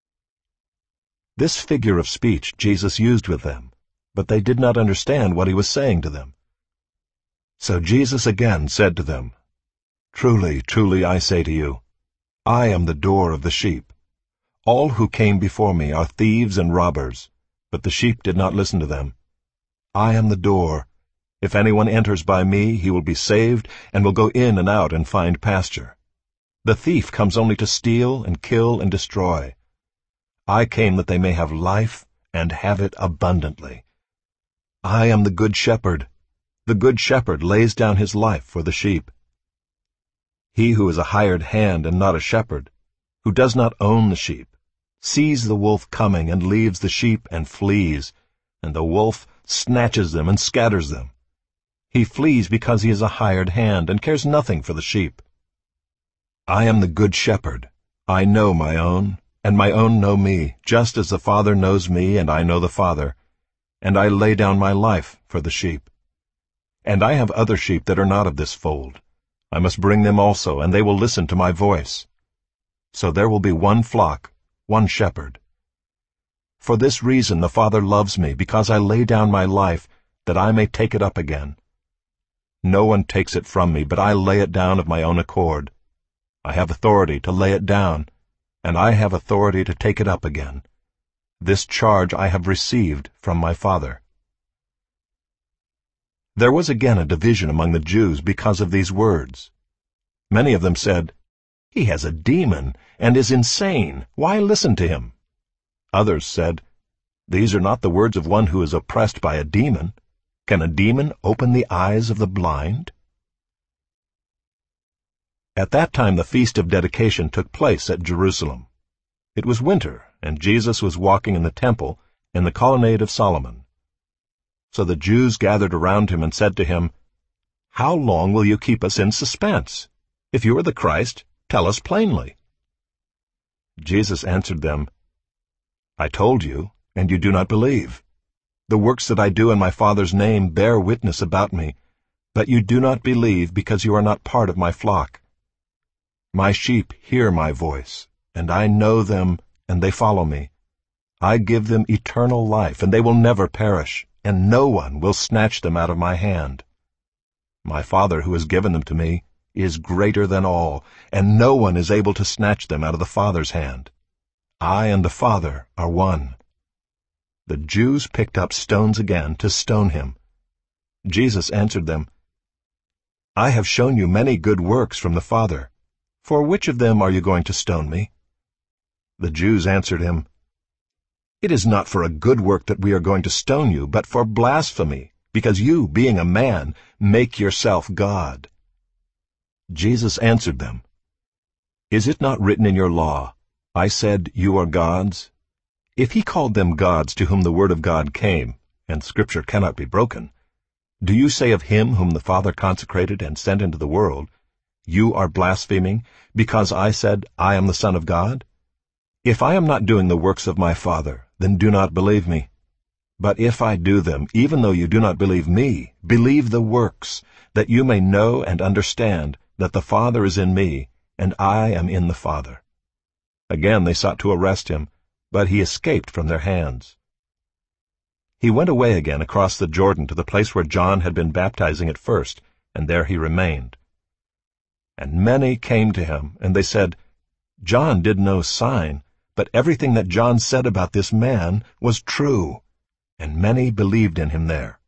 This figure of speech Jesus used with them, but they did not understand what he was saying to them. So Jesus again said to them, "Truly, truly, I say to you, I am the door of the sheep. All who came before me are thieves and robbers, but the sheep did not listen to them. I am the door. If anyone enters by me, he will be saved, and will go in and out and find pasture. The thief comes only to steal and kill and destroy. I came that they may have life and have it abundantly. I am the good shepherd. The good shepherd lays down his life for the sheep. He who is a hired hand and not a shepherd, who does not own the sheep, sees the wolf coming and leaves the sheep and flees, and the wolf snatches them and scatters them. He flees because he is a hired hand and cares nothing for the sheep. I am the good shepherd. I know my own, and my own know me, just as the Father knows me, and I know the Father, and I lay down my life for the sheep. And I have other sheep that are not of this fold. I must bring them also, and they will listen to my voice. So there will be one flock, one shepherd. For this reason the Father loves me, because I lay down my life, that I may take it up again. No one takes it from me, but I lay it down of my own accord. I have authority to lay it down, and I have authority to take it up again. This charge I have received from my Father." There was again a division among the Jews because of these words. Many of them said, "He has a demon and is insane. Why listen to him?" Others said, "These are not the words of one who is oppressed by a demon. Can a demon open the eyes of the blind?" At that time the Feast of Dedication took place at Jerusalem. It was winter, and Jesus was walking in the temple in the colonnade of Solomon. So the Jews gathered around him and said to him, "How long will you keep us in suspense? If you are the Christ, tell us plainly." Jesus answered them, "I told you, and you do not believe. The works that I do in my Father's name bear witness about me, but you do not believe because you are not part of my flock. My sheep hear my voice, and I know them, and they follow me. I give them eternal life, and they will never perish, and no one will snatch them out of my hand. My Father who has given them to me is greater than all, and no one is able to snatch them out of the Father's hand. I and the Father are one." The Jews picked up stones again to stone him. Jesus answered them, "I have shown you many good works from the Father. For which of them are you going to stone me?" The Jews answered him, "It is not for a good work that we are going to stone you, but for blasphemy, because you, being a man, make yourself God." Jesus answered them, "Is it not written in your law, 'I said, you are gods'? If he called them gods to whom the word of God came, and Scripture cannot be broken, do you say of him whom the Father consecrated and sent into the world, 'You are blaspheming, because I said, I am the Son of God'? If I am not doing the works of my Father, then do not believe me. But if I do them, even though you do not believe me, believe the works, that you may know and understand that the Father is in me, and I am in the Father." Again they sought to arrest him, but he escaped from their hands. He went away again across the Jordan to the place where John had been baptizing at first, and there he remained. And many came to him, and they said, "John did no sign, but everything that John said about this man was true." And many believed in him there.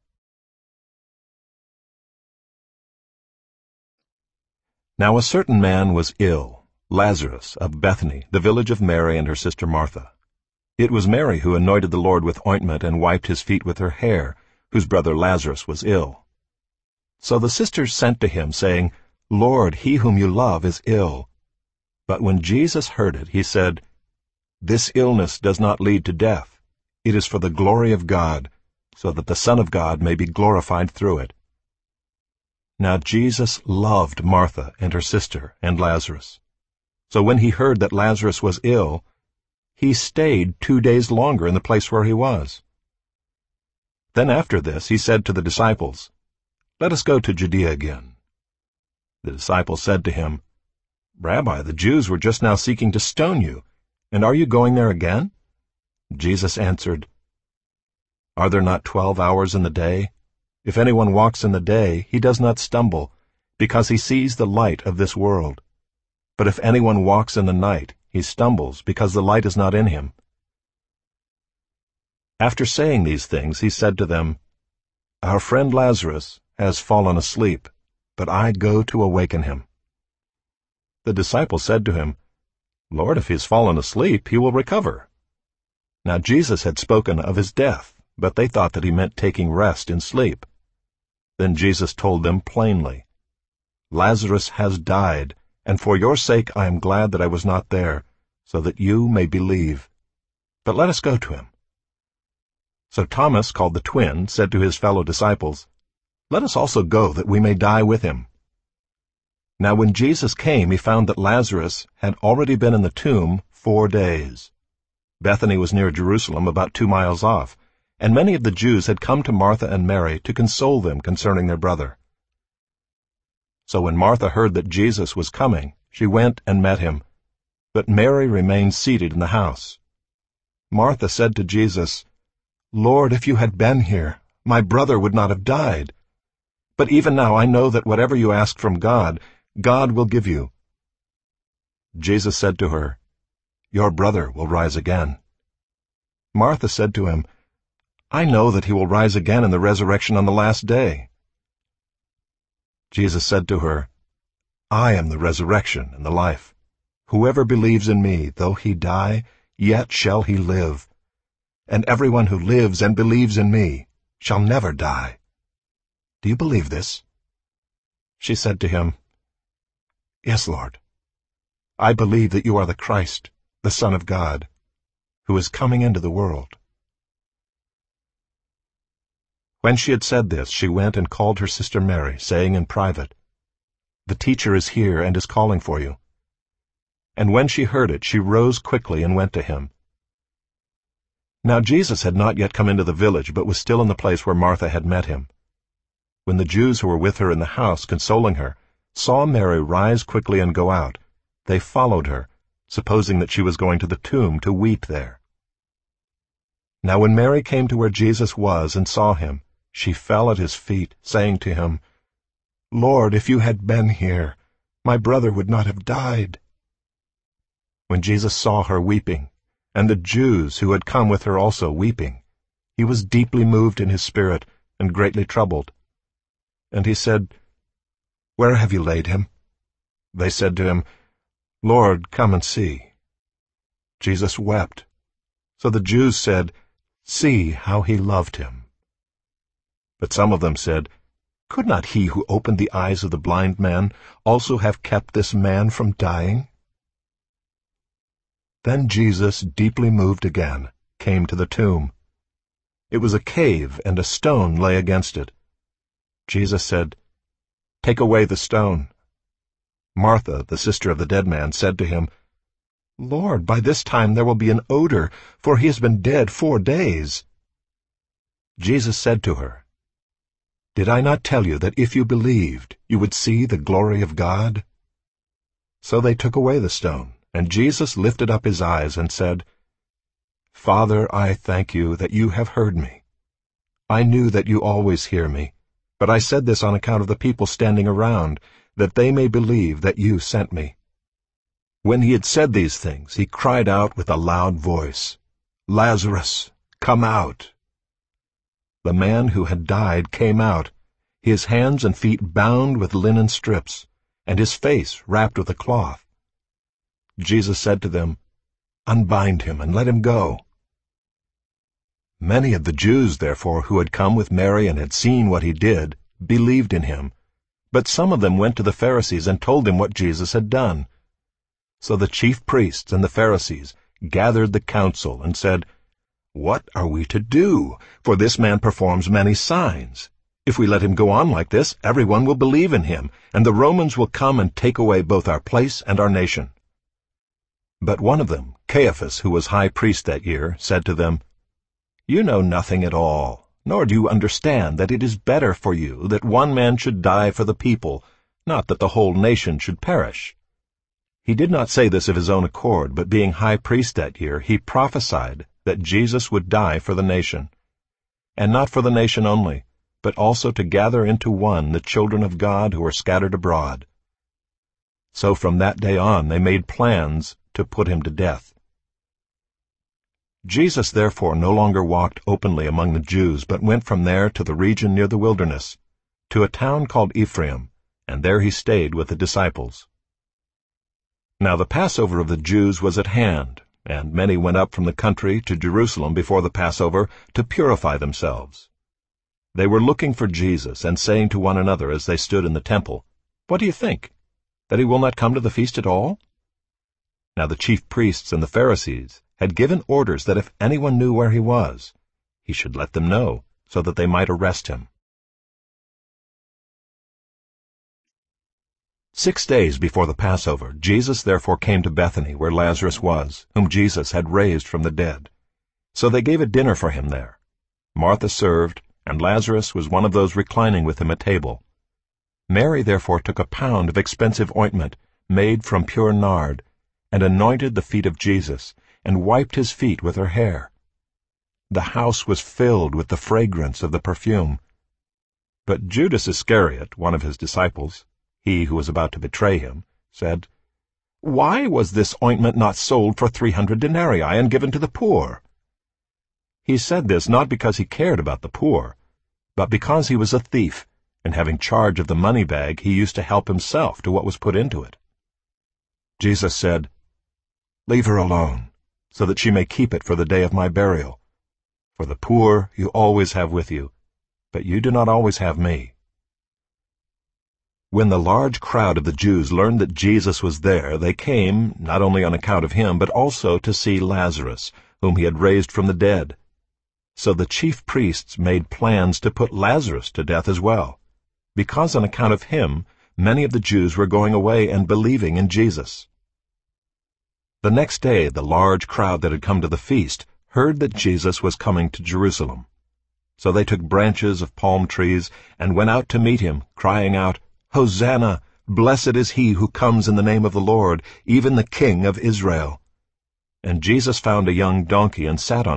Now a certain man was ill, Lazarus of Bethany, the village of Mary and her sister Martha. It was Mary who anointed the Lord with ointment and wiped his feet with her hair, whose brother Lazarus was ill. So the sisters sent to him, saying, "Lord, he whom you love is ill." But when Jesus heard it, he said, "This illness does not lead to death. It is for the glory of God, so that the Son of God may be glorified through it." Now Jesus loved Martha and her sister and Lazarus. So when he heard that Lazarus was ill, he stayed two days longer in the place where he was. Then after this he said to the disciples, "Let us go to Judea again." The disciples said to him, "Rabbi, the Jews were just now seeking to stone you, and are you going there again?" Jesus answered, "Are there not twelve hours in the day? If anyone walks in the day, he does not stumble, because he sees the light of this world. But if anyone walks in the night, he stumbles, because the light is not in him." After saying these things, he said to them, "Our friend Lazarus has fallen asleep, but I go to awaken him." The disciples said to him, "Lord, if he has fallen asleep, he will recover." Now Jesus had spoken of his death, but they thought that he meant taking rest in sleep. Then Jesus told them plainly, "Lazarus has died, and for your sake I am glad that I was not there, so that you may believe. But let us go to him." So Thomas, called the twin, said to his fellow disciples, "Let us also go, that we may die with him." Now when Jesus came, he found that Lazarus had already been in the tomb four days. Bethany was near Jerusalem, about two miles off, and many of the Jews had come to Martha and Mary to console them concerning their brother. So when Martha heard that Jesus was coming, she went and met him, but Mary remained seated in the house. Martha said to Jesus, "Lord, if you had been here, my brother would not have died. But even now I know that whatever you ask from God, God will give you." Jesus said to her, "Your brother will rise again." Martha said to him, "I know that he will rise again in the resurrection on the last day." Jesus said to her, "I am the resurrection and the life. Whoever believes in me, though he die, yet shall he live. And everyone who lives and believes in me shall never die. Do you believe this?" She said to him, "Yes, Lord. I believe that you are the Christ, the Son of God, who is coming into the world." When she had said this, she went and called her sister Mary, saying in private, "The teacher is here and is calling for you." And when she heard it, she rose quickly and went to him. Now Jesus had not yet come into the village, but was still in the place where Martha had met him. When the Jews who were with her in the house, consoling her, saw Mary rise quickly and go out, they followed her, supposing that she was going to the tomb to weep there. Now when Mary came to where Jesus was and saw him, she fell at his feet, saying to him, "Lord, if you had been here, my brother would not have died." When Jesus saw her weeping, and the Jews who had come with her also weeping, he was deeply moved in his spirit and greatly troubled. And he said, "Where have you laid him?" They said to him, "Lord, come and see." Jesus wept. So the Jews said, "See how he loved him." But some of them said, "Could not he who opened the eyes of the blind man also have kept this man from dying?" Then Jesus, deeply moved again, came to the tomb. It was a cave, and a stone lay against it. Jesus said, "Take away the stone." Martha, the sister of the dead man, said to him, "Lord, by this time there will be an odor, for he has been dead four days." Jesus said to her, "Did I not tell you that if you believed, you would see the glory of God?" So they took away the stone, and Jesus lifted up his eyes and said, "Father, I thank you that you have heard me. I knew that you always hear me, but I said this on account of the people standing around, that they may believe that you sent me." When he had said these things, he cried out with a loud voice, "Lazarus, come out!" The man who had died came out, his hands and feet bound with linen strips, and his face wrapped with a cloth. Jesus said to them, "Unbind him and let him go." Many of the Jews, therefore, who had come with Mary and had seen what he did, believed in him. But some of them went to the Pharisees and told them what Jesus had done. So the chief priests and the Pharisees gathered the council and said, "What are we to do? For this man performs many signs. If we let him go on like this, everyone will believe in him, and the Romans will come and take away both our place and our nation." But one of them, Caiaphas, who was high priest that year, said to them, "You know nothing at all, nor do you understand that it is better for you that one man should die for the people, not that the whole nation should perish." He did not say this of his own accord, but being high priest that year, he prophesied that Jesus would die for the nation, and not for the nation only, but also to gather into one the children of God who were scattered abroad. So from that day on they made plans to put him to death. Jesus therefore no longer walked openly among the Jews, but went from there to the region near the wilderness, to a town called Ephraim, and there he stayed with the disciples. Now the Passover of the Jews was at hand, and many went up from the country to Jerusalem before the Passover to purify themselves. They were looking for Jesus, and saying to one another as they stood in the temple, "What do you think? That he will not come to the feast at all?" Now the chief priests and the Pharisees had given orders that if anyone knew where he was, he should let them know, so that they might arrest him. Six days before the Passover, Jesus therefore came to Bethany, where Lazarus was, whom Jesus had raised from the dead. So they gave a dinner for him there. Martha served, and Lazarus was one of those reclining with him at table. Mary therefore took a pound of expensive ointment, made from pure nard, and anointed the feet of Jesus, and wiped his feet with her hair. The house was filled with the fragrance of the perfume. But Judas Iscariot, one of his disciples, he who was about to betray him, said, "Why was this ointment not sold for three hundred denarii and given to the poor?" He said this not because he cared about the poor, but because he was a thief, and having charge of the money bag, he used to help himself to what was put into it. Jesus said, "Leave her alone, so that she may keep it for the day of my burial. For the poor you always have with you, but you do not always have me." When the large crowd of the Jews learned that Jesus was there, they came, not only on account of him, but also to see Lazarus, whom he had raised from the dead. So the chief priests made plans to put Lazarus to death as well, because on account of him many of the Jews were going away and believing in Jesus. The next day the large crowd that had come to the feast heard that Jesus was coming to Jerusalem. So they took branches of palm trees and went out to meet him, crying out, "Hosanna! Blessed is he who comes in the name of the Lord, even the King of Israel." And Jesus found a young donkey and sat on it,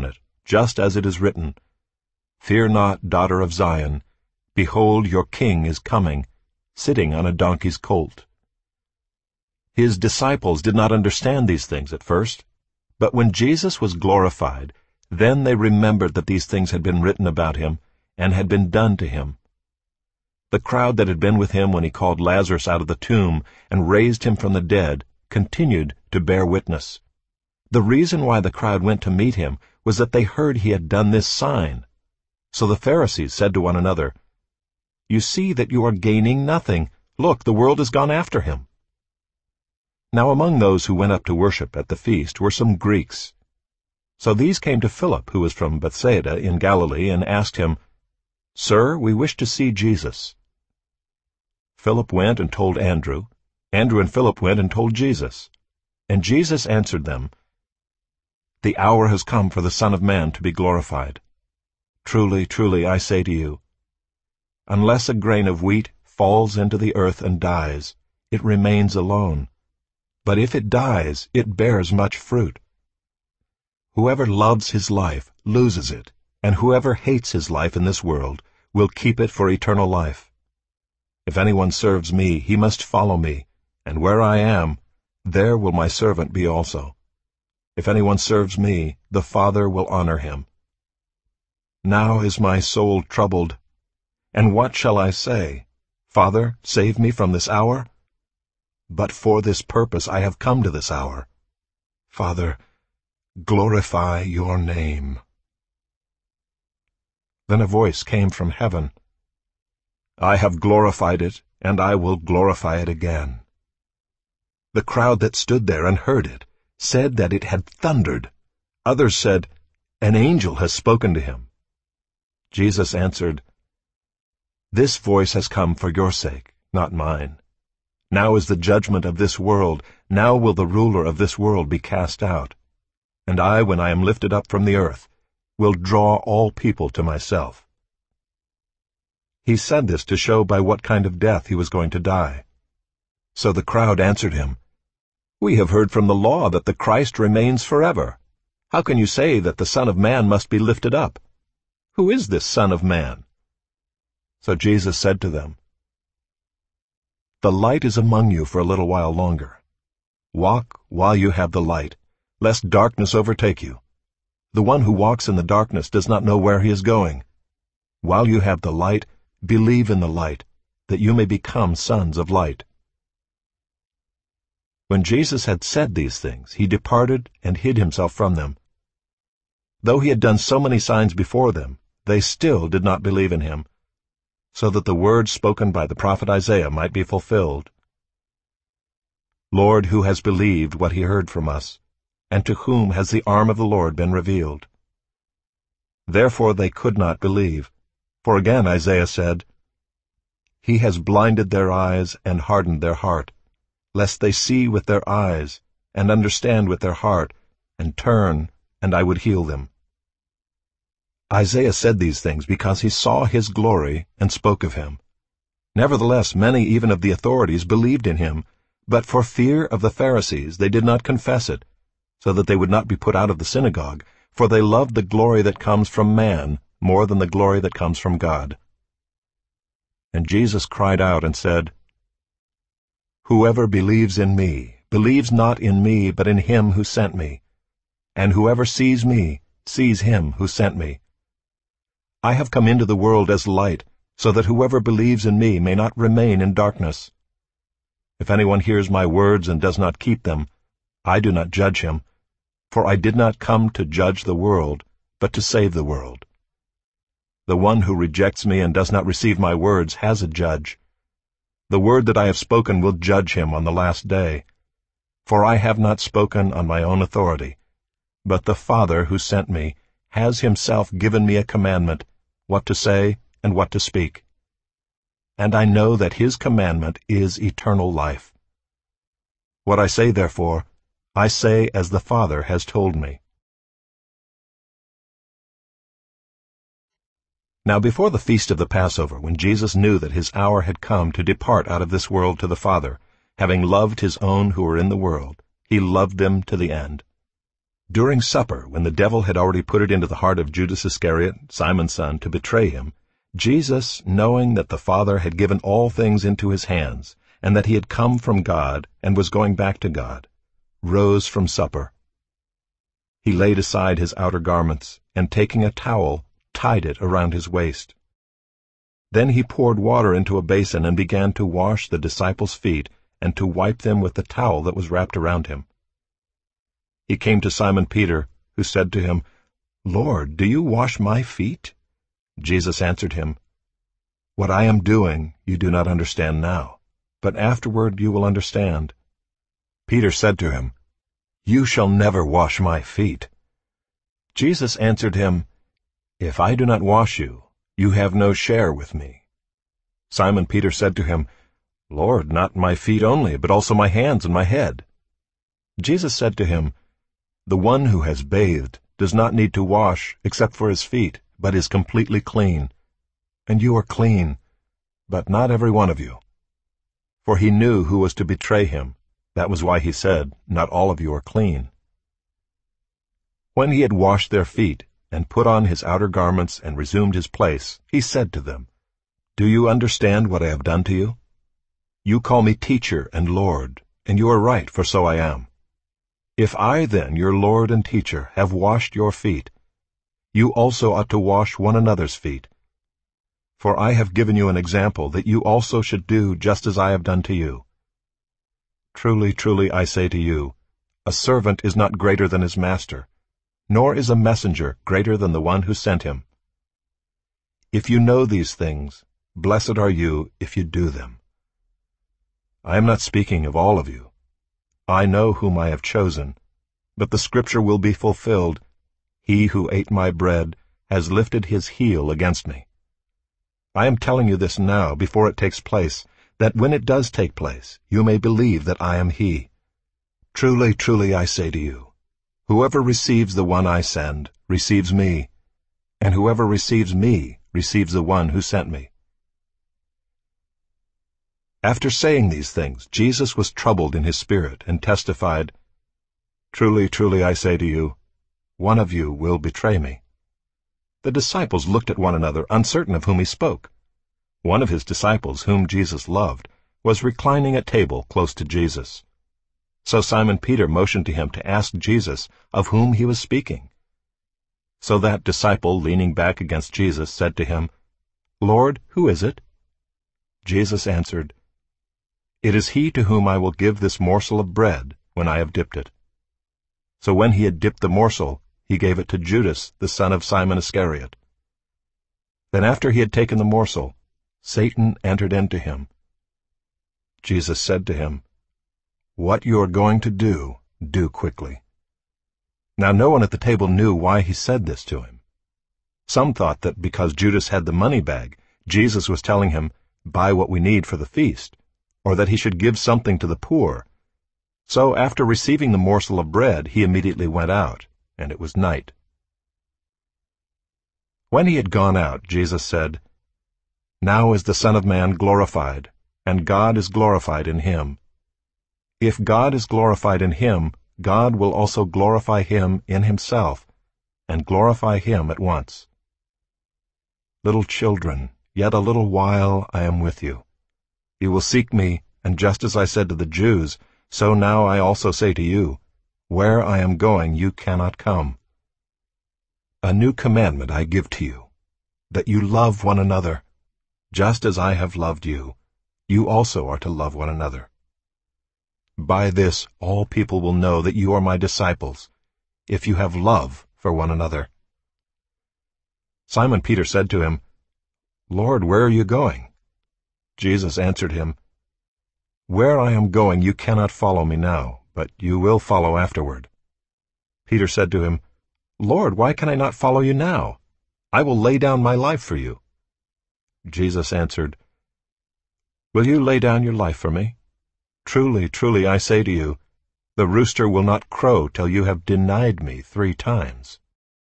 just as it is written, "Fear not, daughter of Zion. Behold, your king is coming, sitting on a donkey's colt." His disciples did not understand these things at first, but when Jesus was glorified, then they remembered that these things had been written about him and had been done to him. The crowd that had been with him when he called Lazarus out of the tomb and raised him from the dead continued to bear witness. The reason why the crowd went to meet him was that they heard he had done this sign. So the Pharisees said to one another, "You see that you are gaining nothing. Look, the world has gone after him." Now among those who went up to worship at the feast were some Greeks. So these came to Philip, who was from Bethsaida in Galilee, and asked him, "Sir, we wish to see Jesus." Philip went and told Andrew. Andrew and Philip went and told Jesus. And Jesus answered them, "The hour has come for the Son of Man to be glorified. Truly, truly, I say to you, unless a grain of wheat falls into the earth and dies, it remains alone. But if it dies, it bears much fruit. Whoever loves his life loses it, and whoever hates his life in this world will keep it for eternal life. If anyone serves me, he must follow me, and where I am, there will my servant be also. If anyone serves me, the Father will honor him. Now is my soul troubled, and what shall I say? Father, save me from this hour? But for this purpose I have come to this hour. Father, glorify your name." Then a voice came from heaven, "I have glorified it, and I will glorify it again." The crowd that stood there and heard it said that it had thundered. Others said, "An angel has spoken to him." Jesus answered, "This voice has come for your sake, not mine. Now is the judgment of this world. Now will the ruler of this world be cast out. And I, when I am lifted up from the earth, will draw all people to myself." He said this to show by what kind of death he was going to die. So the crowd answered him, "We have heard from the law that the Christ remains forever. How can you say that the Son of Man must be lifted up? Who is this Son of Man?" So Jesus said to them, "The light is among you for a little while longer. Walk while you have the light, lest darkness overtake you. The one who walks in the darkness does not know where he is going. While you have the light, believe in the light, that you may become sons of light." When Jesus had said these things, he departed and hid himself from them. Though he had done so many signs before them, they still did not believe in him, so that the word spoken by the prophet Isaiah might be fulfilled. "Lord, who has believed what he heard from us? And to whom has the arm of the Lord been revealed?" Therefore they could not believe. For again Isaiah said, "He has blinded their eyes and hardened their heart, lest they see with their eyes, and understand with their heart, and turn, and I would heal them." Isaiah said these things because he saw his glory and spoke of him. Nevertheless, many even of the authorities believed in him, but for fear of the Pharisees they did not confess it, so that they would not be put out of the synagogue, for they loved the glory that comes from man more than the glory that comes from God. And Jesus cried out and said, "Whoever believes in me believes not in me, but in him who sent me. And whoever sees me sees him who sent me. I have come into the world as light, so that whoever believes in me may not remain in darkness. If anyone hears my words and does not keep them, I do not judge him, for I did not come to judge the world, but to save the world. The one who rejects me and does not receive my words has a judge. The word that I have spoken will judge him on the last day. For I have not spoken on my own authority, but the Father who sent me has himself given me a commandment, what to say and what to speak. And I know that his commandment is eternal life. What I say, therefore, I say as the Father has told me." Now before the feast of the Passover, when Jesus knew that his hour had come to depart out of this world to the Father, having loved his own who were in the world, he loved them to the end. During supper, when the devil had already put it into the heart of Judas Iscariot, Simon's son, to betray him, Jesus, knowing that the Father had given all things into his hands, and that he had come from God and was going back to God, rose from supper. He laid aside his outer garments, and taking a towel, tied it around his waist. Then he poured water into a basin and began to wash the disciples' feet and to wipe them with the towel that was wrapped around him. He came to Simon Peter, who said to him, "Lord, do you wash my feet?" Jesus answered him, "What I am doing you do not understand now, but afterward you will understand." Peter said to him, "You shall never wash my feet." Jesus answered him, "If I do not wash you, you have no share with me." Simon Peter said to him, "Lord, not my feet only, but also my hands and my head." Jesus said to him, "The one who has bathed does not need to wash except for his feet, but is completely clean. And you are clean, but not every one of you." For he knew who was to betray him. That was why he said, "Not all of you are clean." When he had washed their feet, and put on his outer garments and resumed his place, he said to them, "Do you understand what I have done to you? You call me teacher and Lord, and you are right, for so I am. If I then, your Lord and teacher, have washed your feet, you also ought to wash one another's feet. For I have given you an example that you also should do just as I have done to you. Truly, truly, I say to you, a servant is not greater than his master, nor is a messenger greater than the one who sent him. If you know these things, blessed are you if you do them. I am not speaking of all of you. I know whom I have chosen, but the scripture will be fulfilled, 'He who ate my bread has lifted his heel against me.' I am telling you this now, before it takes place, that when it does take place, you may believe that I am he. Truly, truly, I say to you, whoever receives the one I send receives me, and whoever receives me receives the one who sent me." After saying these things, Jesus was troubled in his spirit and testified, "Truly, truly, I say to you, one of you will betray me." The disciples looked at one another, uncertain of whom he spoke. One of his disciples, whom Jesus loved, was reclining at table close to Jesus. So Simon Peter motioned to him to ask Jesus of whom he was speaking. So that disciple, leaning back against Jesus, said to him, "Lord, who is it?" Jesus answered, "It is he to whom I will give this morsel of bread when I have dipped it." So when he had dipped the morsel, he gave it to Judas, the son of Simon Iscariot. Then after he had taken the morsel, Satan entered into him. Jesus said to him, "What you are going to do, do quickly." Now no one at the table knew why he said this to him. Some thought that because Judas had the money bag, Jesus was telling him, "Buy what we need for the feast," or that he should give something to the poor. So after receiving the morsel of bread, he immediately went out, and it was night. When he had gone out, Jesus said, "Now is the Son of Man glorified, and God is glorified in him. If God is glorified in him, God will also glorify him in himself, and glorify him at once. Little children, yet a little while I am with you. You will seek me, and just as I said to the Jews, so now I also say to you, where I am going you cannot come. A new commandment I give to you, that you love one another. Just as I have loved you, you also are to love one another. By this all people will know that you are my disciples, if you have love for one another." Simon Peter said to him, "Lord, where are you going?" Jesus answered him, "Where I am going you cannot follow me now, but you will follow afterward." Peter said to him, "Lord, why can I not follow you now? I will lay down my life for you." Jesus answered, "Will you lay down your life for me? Truly, truly, I say to you, the rooster will not crow till you have denied me three times."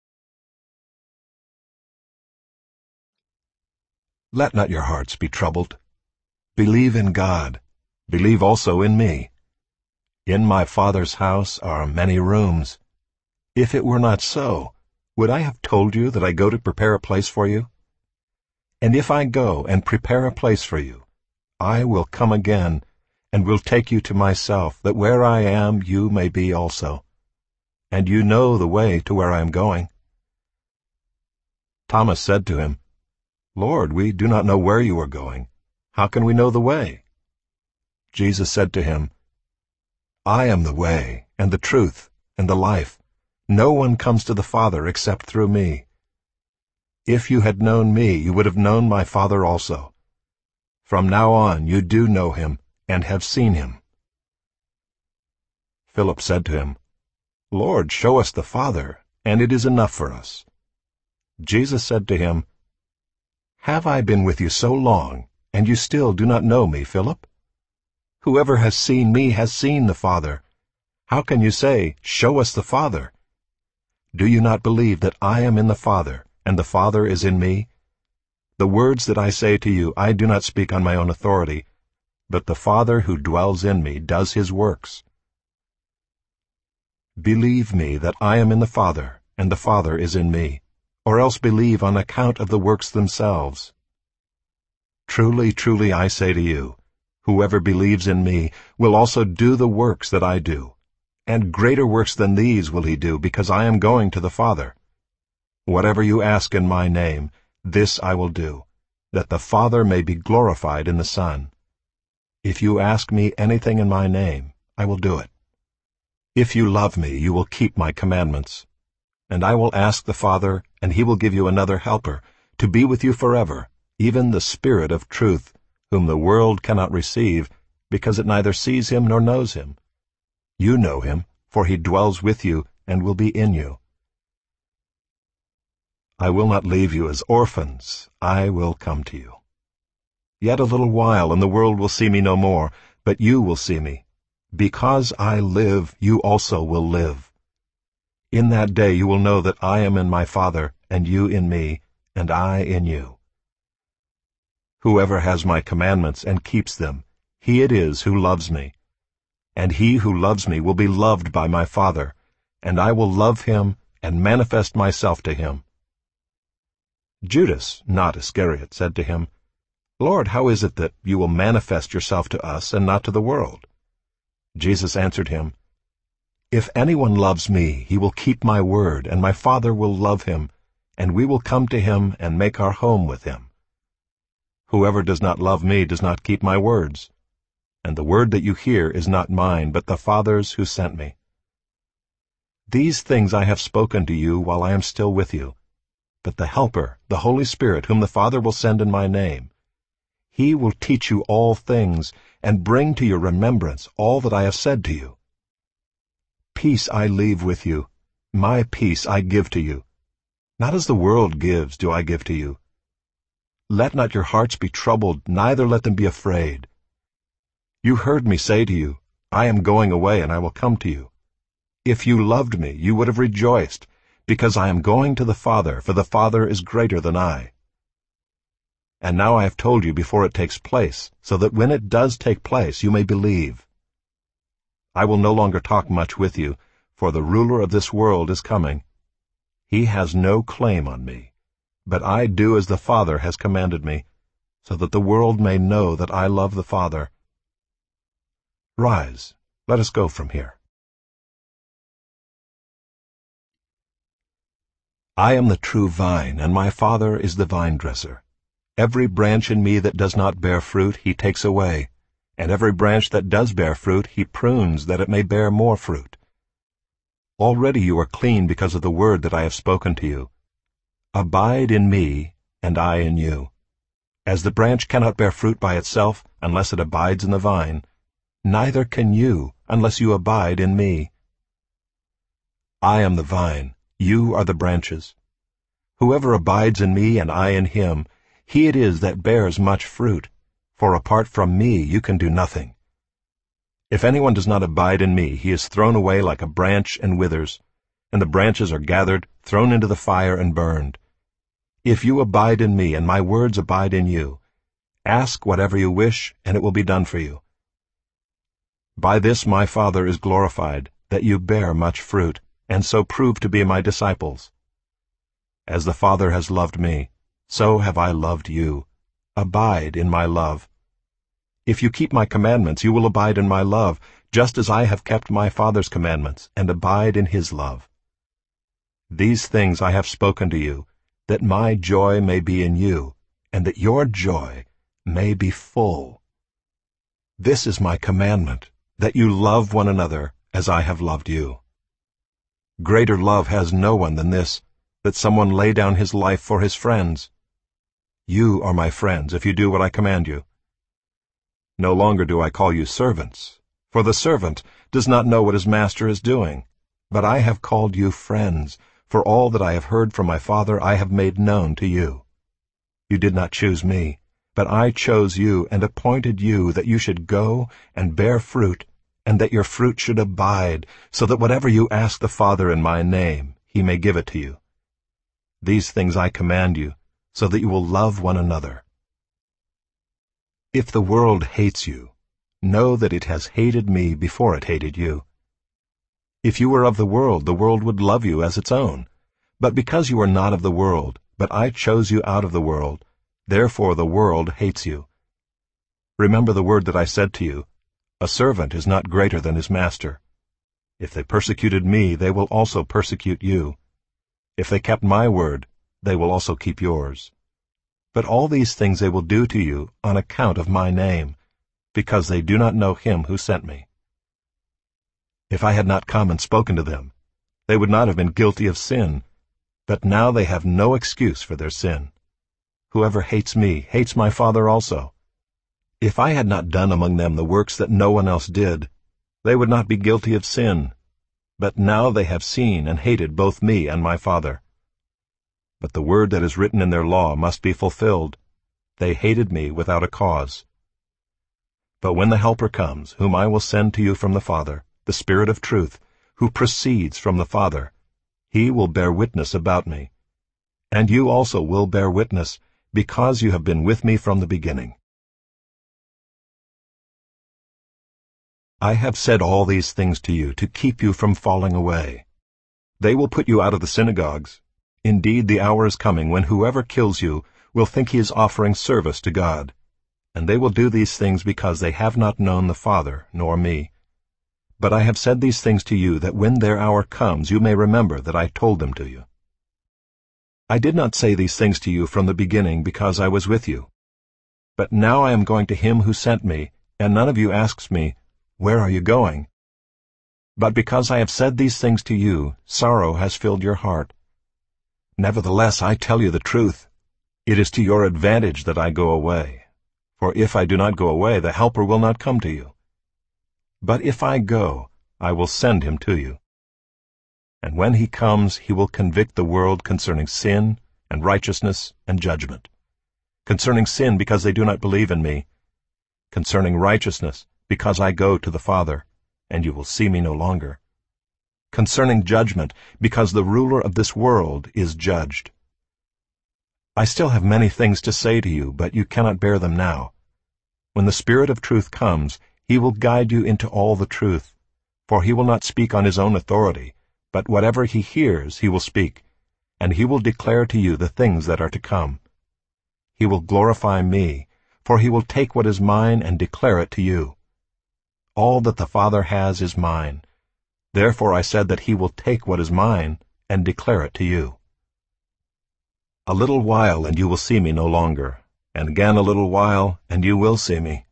Let not your hearts be troubled. Believe in God. Believe also in me. In my Father's house are many rooms. If it were not so, would I have told you that I go to prepare a place for you? And if I go and prepare a place for you, I will come again, and will take you to myself, that where I am you may be also. And you know the way to where I am going. Thomas said to him, Lord, we do not know where you are going. How can we know the way? Jesus said to him, I am the way, and the truth, and the life. No one comes to the Father except through me. If you had known me, you would have known my Father also. From now on you do know him, and have seen him. Philip said to him, Lord, show us the Father, and it is enough for us. Jesus said to him, Have I been with you so long, and you still do not know me, Philip? Whoever has seen me has seen the Father. How can you say, Show us the Father? Do you not believe that I am in the Father, and the Father is in me? The words that I say to you I do not speak on my own authority, but the Father who dwells in me does his works. Believe me that I am in the Father, and the Father is in me, or else believe on account of the works themselves. Truly, truly, I say to you, whoever believes in me will also do the works that I do, and greater works than these will he do, because I am going to the Father. Whatever you ask in my name, this I will do, that the Father may be glorified in the Son. If you ask me anything in my name, I will do it. If you love me, you will keep my commandments. And I will ask the Father, and he will give you another helper, to be with you forever, even the Spirit of truth, whom the world cannot receive, because it neither sees him nor knows him. You know him, for he dwells with you and will be in you. I will not leave you as orphans, I will come to you. Yet a little while, and the world will see me no more, but you will see me. Because I live, you also will live. In that day you will know that I am in my Father, and you in me, and I in you. Whoever has my commandments and keeps them, he it is who loves me. And he who loves me will be loved by my Father, and I will love him and manifest myself to him. Judas, not Iscariot, said to him, Lord, how is it that you will manifest yourself to us and not to the world? Jesus answered him, If anyone loves me, he will keep my word, and my Father will love him, and we will come to him and make our home with him. Whoever does not love me does not keep my words, and the word that you hear is not mine, but the Father's who sent me. These things I have spoken to you while I am still with you. But the Helper, the Holy Spirit, whom the Father will send in my name, he will teach you all things, and bring to your remembrance all that I have said to you. Peace I leave with you, my peace I give to you. Not as the world gives do I give to you. Let not your hearts be troubled, neither let them be afraid. You heard me say to you, I am going away, and I will come to you. If you loved me, you would have rejoiced, because I am going to the Father, for the Father is greater than I. And now I have told you before it takes place, so that when it does take place you may believe. I will no longer talk much with you, for the ruler of this world is coming. He has no claim on me, but I do as the Father has commanded me, so that the world may know that I love the Father. Rise, let us go from here. I am the true vine, and my Father is the vine-dresser. Every branch in me that does not bear fruit he takes away, and every branch that does bear fruit he prunes, that it may bear more fruit. Already you are clean because of the word that I have spoken to you. Abide in me, and I in you. As the branch cannot bear fruit by itself unless it abides in the vine, neither can you unless you abide in me. I am the vine, you are the branches. Whoever abides in me and I in him, he it is that bears much fruit, for apart from me you can do nothing. If anyone does not abide in me, he is thrown away like a branch and withers, and the branches are gathered, thrown into the fire, and burned. If you abide in me, and my words abide in you, ask whatever you wish, and it will be done for you. By this my Father is glorified, that you bear much fruit, and so prove to be my disciples. As the Father has loved me, so have I loved you. Abide in my love. If you keep my commandments, you will abide in my love, just as I have kept my Father's commandments, and abide in his love. These things I have spoken to you, that my joy may be in you, and that your joy may be full. This is my commandment, that you love one another as I have loved you. Greater love has no one than this, that someone lay down his life for his friends. You are my friends if you do what I command you. No longer do I call you servants, for the servant does not know what his master is doing. But I have called you friends, for all that I have heard from my Father I have made known to you. You did not choose me, but I chose you and appointed you that you should go and bear fruit, and that your fruit should abide, so that whatever you ask the Father in my name, he may give it to you. These things I command you, so that you will love one another. If the world hates you, know that it has hated me before it hated you. If you were of the world, the world would love you as its own. But because you are not of the world, but I chose you out of the world, therefore the world hates you. Remember the word that I said to you, a servant is not greater than his master. If they persecuted me, they will also persecute you. If they kept my word, they will also keep yours. But all these things they will do to you on account of my name, because they do not know him who sent me. If I had not come and spoken to them, they would not have been guilty of sin, but now they have no excuse for their sin. Whoever hates me hates my Father also. If I had not done among them the works that no one else did, they would not be guilty of sin. But now they have seen and hated both me and my Father. But the word that is written in their law must be fulfilled. They hated me without a cause. But when the Helper comes, whom I will send to you from the Father, the Spirit of truth, who proceeds from the Father, he will bear witness about me. And you also will bear witness, because you have been with me from the beginning. I have said all these things to you to keep you from falling away. They will put you out of the synagogues. Indeed, the hour is coming when whoever kills you will think he is offering service to God. And they will do these things because they have not known the Father nor me. But I have said these things to you that when their hour comes you may remember that I told them to you. I did not say these things to you from the beginning because I was with you. But now I am going to him who sent me, and none of you asks me, where are you going? But because I have said these things to you, sorrow has filled your heart. Nevertheless, I tell you the truth. It is to your advantage that I go away. For if I do not go away, the Helper will not come to you. But if I go, I will send him to you. And when he comes, he will convict the world concerning sin and righteousness and judgment. Concerning sin, because they do not believe in me. Concerning righteousness, because I go to the Father, and you will see me no longer. Concerning judgment, because the ruler of this world is judged. I still have many things to say to you, but you cannot bear them now. When the Spirit of truth comes, he will guide you into all the truth, for he will not speak on his own authority, but whatever he hears he will speak, and he will declare to you the things that are to come. He will glorify me, for he will take what is mine and declare it to you. All that the Father has is mine. Therefore I said that he will take what is mine and declare it to you. A little while, and you will see me no longer, and again a little while, and you will see me.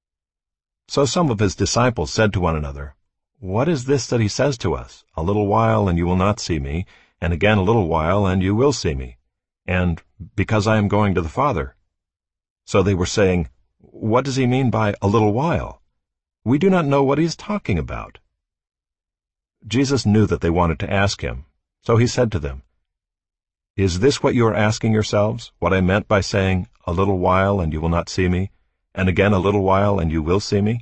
So some of his disciples said to one another, What is this that he says to us? A little while, and you will not see me, and again a little while, and you will see me, and because I am going to the Father. So they were saying, What does he mean by a little while? We do not know what he is talking about. Jesus knew that they wanted to ask him, so he said to them, Is this what you are asking yourselves, what I meant by saying, A little while, and you will not see me, and again a little while, and you will see me?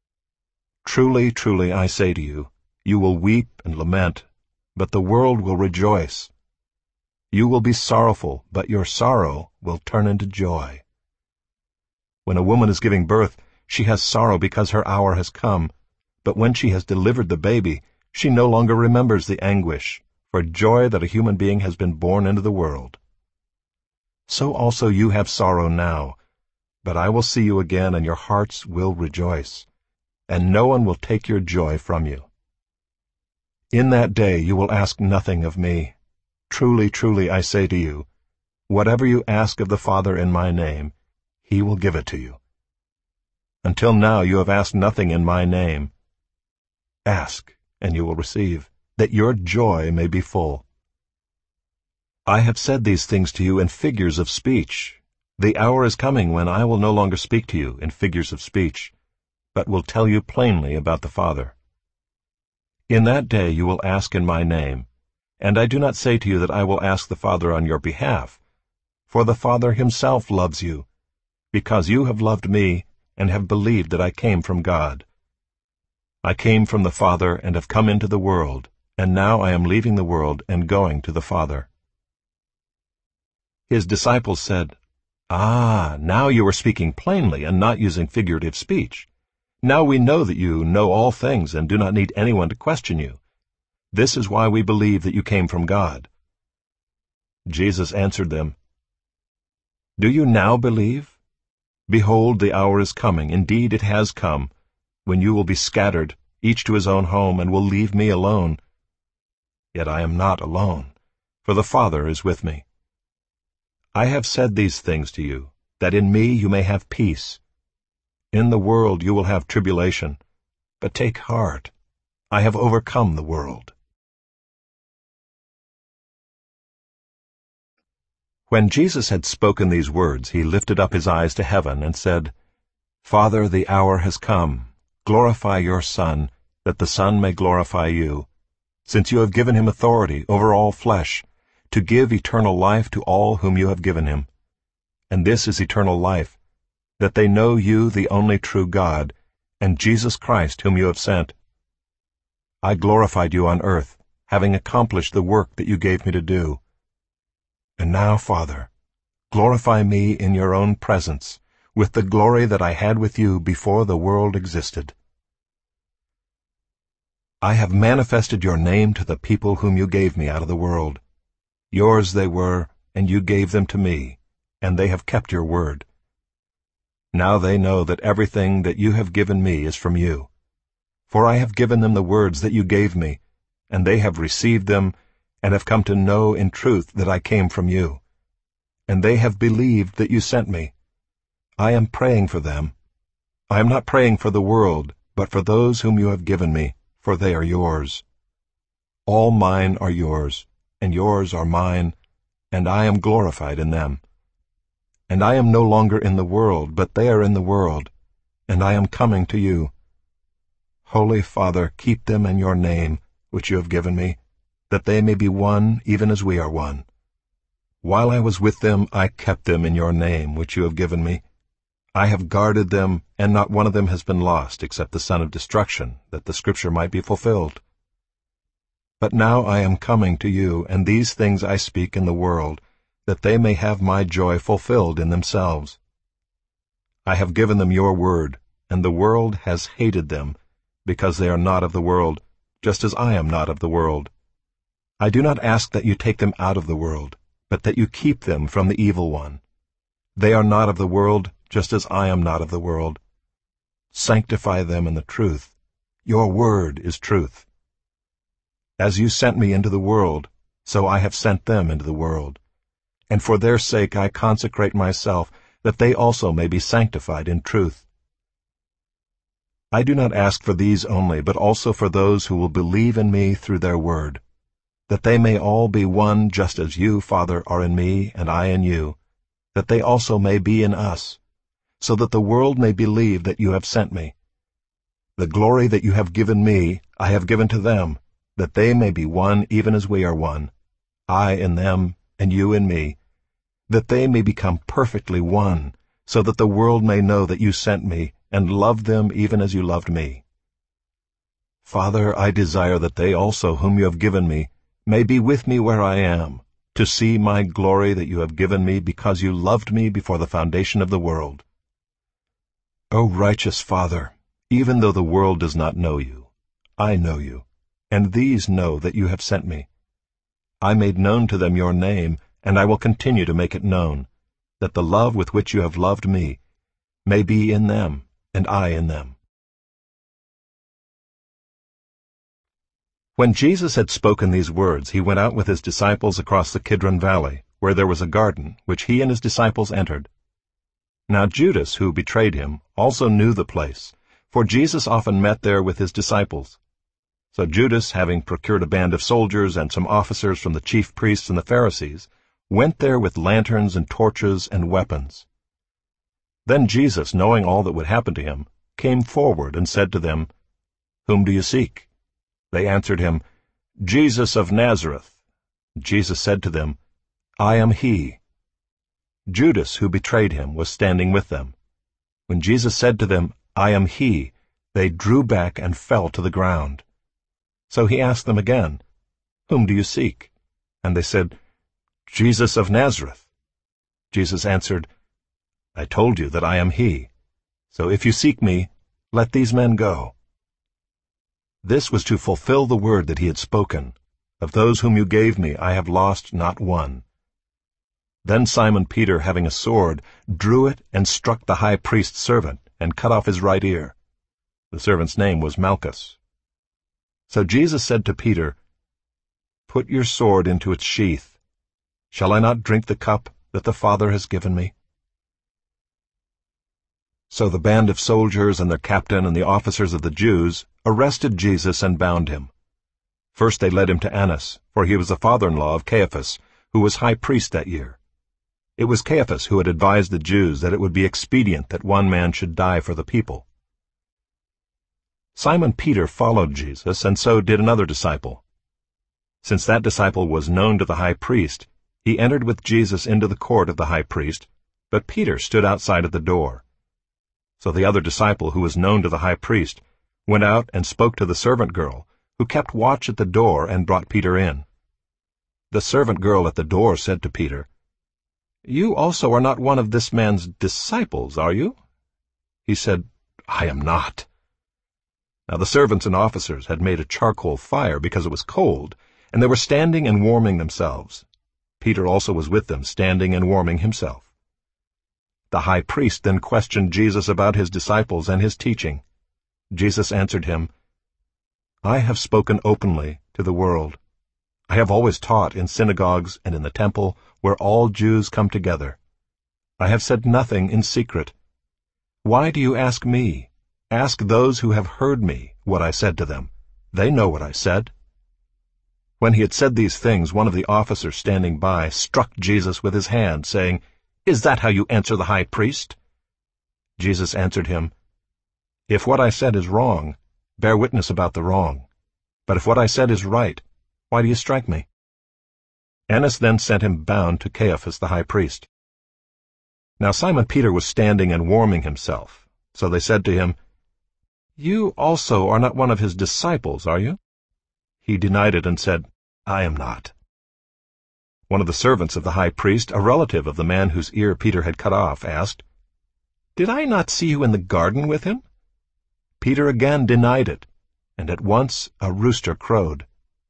Truly, truly, I say to you, you will weep and lament, but the world will rejoice. You will be sorrowful, but your sorrow will turn into joy. When a woman is giving birth, she has sorrow because her hour has come, but when she has delivered the baby, She no longer remembers the anguish, for joy that a human being has been born into the world. So also you have sorrow now, but I will see you again, and your hearts will rejoice, and no one will take your joy from you. In that day you will ask nothing of me. Truly, truly, I say to you, whatever you ask of the Father in my name, he will give it to you. Until now you have asked nothing in my name. Ask, and you will receive, that your joy may be full. I have said these things to you in figures of speech. The hour is coming when I will no longer speak to you in figures of speech, but will tell you plainly about the Father. In that day you will ask in my name, and I do not say to you that I will ask the Father on your behalf, for the Father himself loves you, because you have loved me and have believed that I came from God. I came from the Father and have come into the world, and now I am leaving the world and going to the Father. His disciples said, Ah, now you are speaking plainly and not using figurative speech. Now we know that you know all things and do not need anyone to question you. This is why we believe that you came from God. Jesus answered them, Do you now believe? Behold, the hour is coming, indeed it has come, when you will be scattered, each to his own home, and will leave me alone. Yet I am not alone, for the Father is with me. I have said these things to you, that in me you may have peace. In the world you will have tribulation, but take heart, I have overcome the world. When Jesus had spoken these words, he lifted up his eyes to heaven and said, Father, the hour has come. Glorify your Son, that the Son may glorify you, since you have given him authority over all flesh, to give eternal life to all whom you have given him. And this is eternal life, that they know you, the only true God, and Jesus Christ, whom you have sent. I glorified you on earth, having accomplished the work that you gave me to do. And now, Father, glorify me in your own presence, with the glory that I had with you before the world existed. I have manifested your name to the people whom you gave me out of the world. Yours they were, and you gave them to me, and they have kept your word. Now they know that everything that you have given me is from you. For I have given them the words that you gave me, and they have received them, and have come to know in truth that I came from you. And they have believed that you sent me. I am praying for them. I am not praying for the world, but for those whom you have given me, for they are yours. All mine are yours, and yours are mine, and I am glorified in them. And I am no longer in the world, but they are in the world, and I am coming to you. Holy Father, keep them in your name, which you have given me, that they may be one even as we are one. While I was with them, I kept them in your name, which you have given me. I have guarded them, and not one of them has been lost, except the son of destruction, that the scripture might be fulfilled. But now I am coming to you, and these things I speak in the world, that they may have my joy fulfilled in themselves. I have given them your word, and the world has hated them, because they are not of the world, just as I am not of the world. I do not ask that you take them out of the world, but that you keep them from the evil one. They are not of the world, just as I am not of the world. Sanctify them in the truth. Your word is truth. As you sent me into the world, so I have sent them into the world. And for their sake I consecrate myself, that they also may be sanctified in truth. I do not ask for these only, but also for those who will believe in me through their word, that they may all be one just as you, Father, are in me and I in you, that they also may be in us, so that the world may believe that you have sent me. The glory that you have given me I have given to them, that they may be one even as we are one, I in them and you in me, that they may become perfectly one, so that the world may know that you sent me and loved them even as you loved me. Father, I desire that they also whom you have given me may be with me where I am, to see my glory that you have given me because you loved me before the foundation of the world. O righteous Father, even though the world does not know you, I know you, and these know that you have sent me. I made known to them your name, and I will continue to make it known, that the love with which you have loved me may be in them, and I in them." When Jesus had spoken these words, he went out with his disciples across the Kidron Valley, where there was a garden, which he and his disciples entered. Now Judas, who betrayed him, also knew the place, for Jesus often met there with his disciples. So Judas, having procured a band of soldiers and some officers from the chief priests and the Pharisees, went there with lanterns and torches and weapons. Then Jesus, knowing all that would happen to him, came forward and said to them, "Whom do you seek?" They answered him, "Jesus of Nazareth." Jesus said to them, "I am he." Judas, who betrayed him, was standing with them. When Jesus said to them, "I am he," they drew back and fell to the ground. So he asked them again, "Whom do you seek?" And they said, "Jesus of Nazareth." Jesus answered, "I told you that I am he. So if you seek me, let these men go." This was to fulfill the word that he had spoken, "Of those whom you gave me I have lost not one." Then Simon Peter, having a sword, drew it and struck the high priest's servant, and cut off his right ear. The servant's name was Malchus. So Jesus said to Peter, "Put your sword into its sheath. Shall I not drink the cup that the Father has given me?" So the band of soldiers and their captain and the officers of the Jews arrested Jesus and bound him. First they led him to Annas, for he was the father-in-law of Caiaphas, who was high priest that year. It was Caiaphas who had advised the Jews that it would be expedient that one man should die for the people. Simon Peter followed Jesus, and so did another disciple. Since that disciple was known to the high priest, he entered with Jesus into the court of the high priest, but Peter stood outside at the door. So the other disciple, who was known to the high priest, went out and spoke to the servant girl, who kept watch at the door and brought Peter in. The servant girl at the door said to Peter, "You also are not one of this man's disciples, are you?" He said, "I am not." Now the servants and officers had made a charcoal fire because it was cold, and they were standing and warming themselves. Peter also was with them, standing and warming himself. The high priest then questioned Jesus about his disciples and his teaching. Jesus answered him, "I have spoken openly to the world. I have always taught in synagogues and in the temple, where all Jews come together. I have said nothing in secret. Why do you ask me? Ask those who have heard me what I said to them. They know what I said." When he had said these things, one of the officers standing by struck Jesus with his hand, saying, "Is that how you answer the high priest?" Jesus answered him, "If what I said is wrong, bear witness about the wrong. But if what I said is right, why do you strike me?" Annas then sent him bound to Caiaphas the high priest. Now Simon Peter was standing and warming himself. So they said to him, "You also are not one of his disciples, are you?" He denied it and said, "I am not." One of the servants of the high priest, a relative of the man whose ear Peter had cut off, asked, "Did I not see you in the garden with him?" Peter again denied it, and at once a rooster crowed.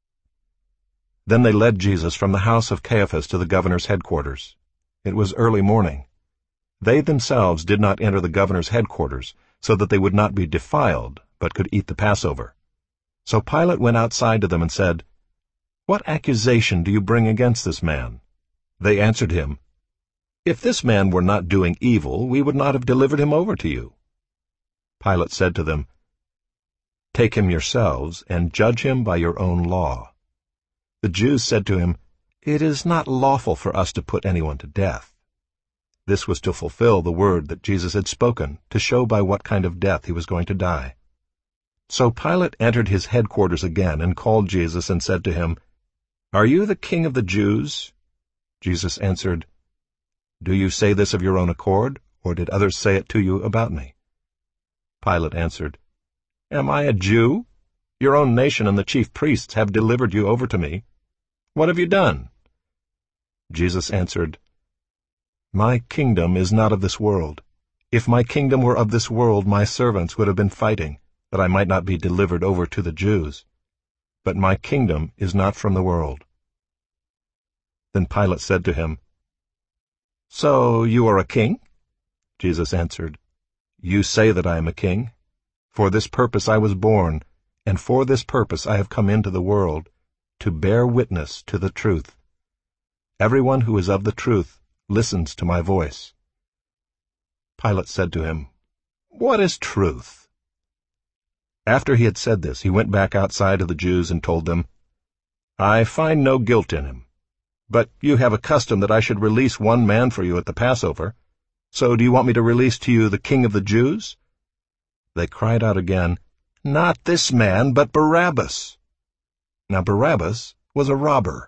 Then they led Jesus from the house of Caiaphas to the governor's headquarters. It was early morning. They themselves did not enter the governor's headquarters, so that they would not be defiled, but could eat the Passover. So Pilate went outside to them and said, "What accusation do you bring against this man?" They answered him, "If this man were not doing evil, we would not have delivered him over to you." Pilate said to them, "Take him yourselves, and judge him by your own law." The Jews said to him, "It is not lawful for us to put anyone to death." This was to fulfill the word that Jesus had spoken, to show by what kind of death he was going to die. So Pilate entered his headquarters again and called Jesus and said to him, "Are you the king of the Jews?" Jesus answered, "Do you say this of your own accord, or did others say it to you about me?" Pilate answered, "Am I a Jew? Your own nation and the chief priests have delivered you over to me. What have you done?" Jesus answered, "My kingdom is not of this world. If my kingdom were of this world, my servants would have been fighting, that I might not be delivered over to the Jews. but my kingdom is not from the world." Then Pilate said to him, "So you are a king?" Jesus answered, "You say that I am a king. For this purpose I was born, and for this purpose I have come into the world, to bear witness to the truth. Everyone who is of the truth listens to my voice." Pilate said to him, "What is truth?" After he had said this, he went back outside of the Jews and told them, "I find no guilt in him. But you have a custom that I should release one man for you at the Passover. So do you want me to release to you the King of the Jews?" They cried out again, "Not this man, but Barabbas." Now Barabbas was a robber.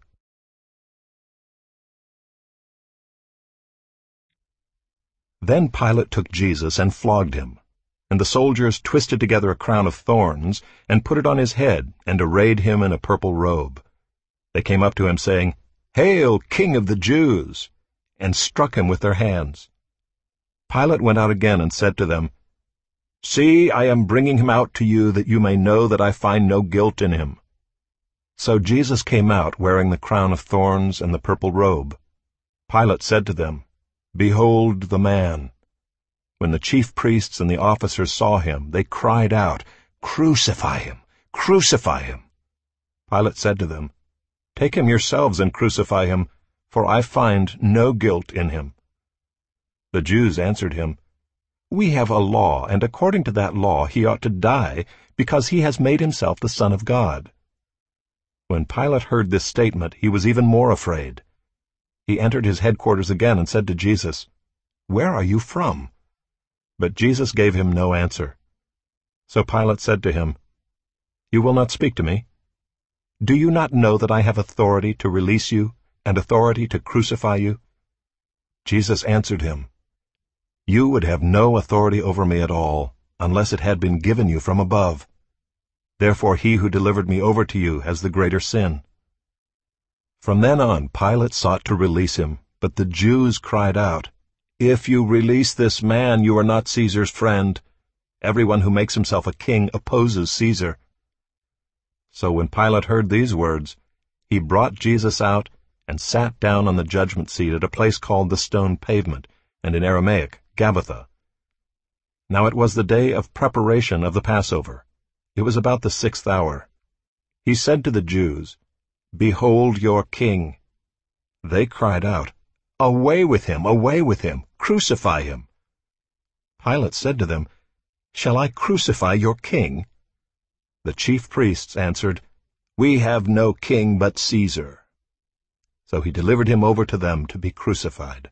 Then Pilate took Jesus and flogged him, and the soldiers twisted together a crown of thorns and put it on his head and arrayed him in a purple robe. They came up to him saying, "Hail, King of the Jews!" and struck him with their hands. Pilate went out again and said to them, "See, I am bringing him out to you that you may know that I find no guilt in him." So Jesus came out wearing the crown of thorns and the purple robe. Pilate said to them, "Behold the man." When the chief priests and the officers saw him, they cried out, "Crucify him! Crucify him!" Pilate said to them, "Take him yourselves and crucify him, for I find no guilt in him." The Jews answered him, "We have a law, and according to that law he ought to die, because he has made himself the Son of God." When Pilate heard this statement, he was even more afraid. He entered his headquarters again and said to Jesus, "Where are you from?" But Jesus gave him no answer. So Pilate said to him, "You will not speak to me? Do you not know that I have authority to release you and authority to crucify you?" Jesus answered him, "You would have no authority over me at all, unless it had been given you from above. Therefore he who delivered me over to you has the greater sin." From then on Pilate sought to release him, but the Jews cried out, "If you release this man, you are not Caesar's friend. Everyone who makes himself a king opposes Caesar." So when Pilate heard these words, he brought Jesus out and sat down on the judgment seat at a place called the Stone Pavement, and in Aramaic, Gabbatha. Now it was the day of preparation of the Passover. It was about the sixth hour. He said to the Jews, "Behold your king." They cried out, "Away with him! Away with him! Crucify him!" Pilate said to them, "Shall I crucify your king?" The chief priests answered, "We have no king but Caesar." So he delivered him over to them to be crucified.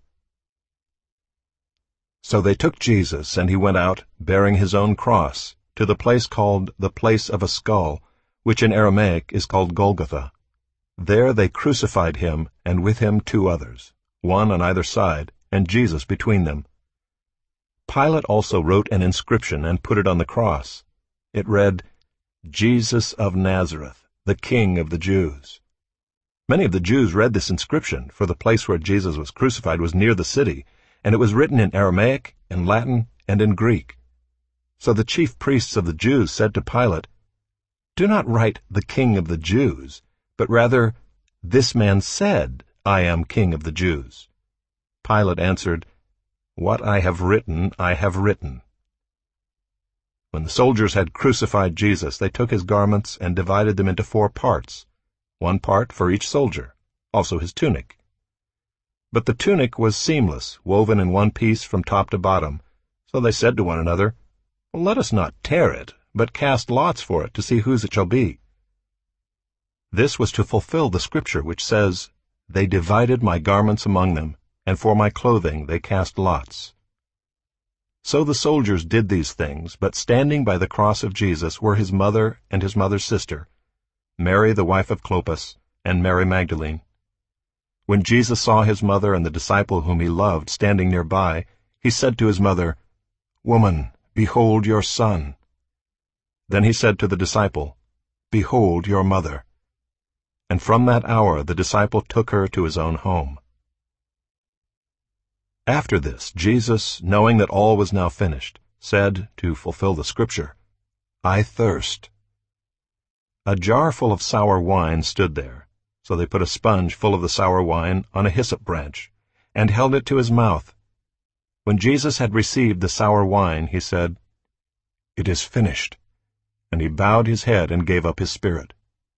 So they took Jesus, and he went out, bearing his own cross, to the place called the Place of a Skull, which in Aramaic is called Golgotha. There they crucified him, and with him two others, one on either side, and Jesus between them. Pilate also wrote an inscription and put it on the cross. It read, "Jesus of Nazareth, the King of the Jews." Many of the Jews read this inscription, for the place where Jesus was crucified was near the city, and it was written in Aramaic, in Latin, and in Greek. So the chief priests of the Jews said to Pilate, "Do not write the King of the Jews, but rather, this man said, 'I am King of the Jews.'" Pilate answered, "What I have written, I have written." When the soldiers had crucified Jesus, they took his garments and divided them into four parts, one part for each soldier, also his tunic. But the tunic was seamless, woven in one piece from top to bottom. So they said to one another, "Let us not tear it, but cast lots for it to see whose it shall be." This was to fulfill the scripture which says, "They divided my garments among them, and for my clothing they cast lots." So the soldiers did these things, but standing by the cross of Jesus were his mother and his mother's sister, Mary the wife of Clopas, and Mary Magdalene. When Jesus saw his mother and the disciple whom he loved standing nearby, he said to his mother, "Woman, behold your son." Then he said to the disciple, "Behold your mother." And from that hour the disciple took her to his own home. After this, Jesus, knowing that all was now finished, said, to fulfill the scripture, "I thirst." A jar full of sour wine stood there, so they put a sponge full of the sour wine on a hyssop branch, and held it to his mouth. When Jesus had received the sour wine, he said, "It is finished," and he bowed his head and gave up his spirit.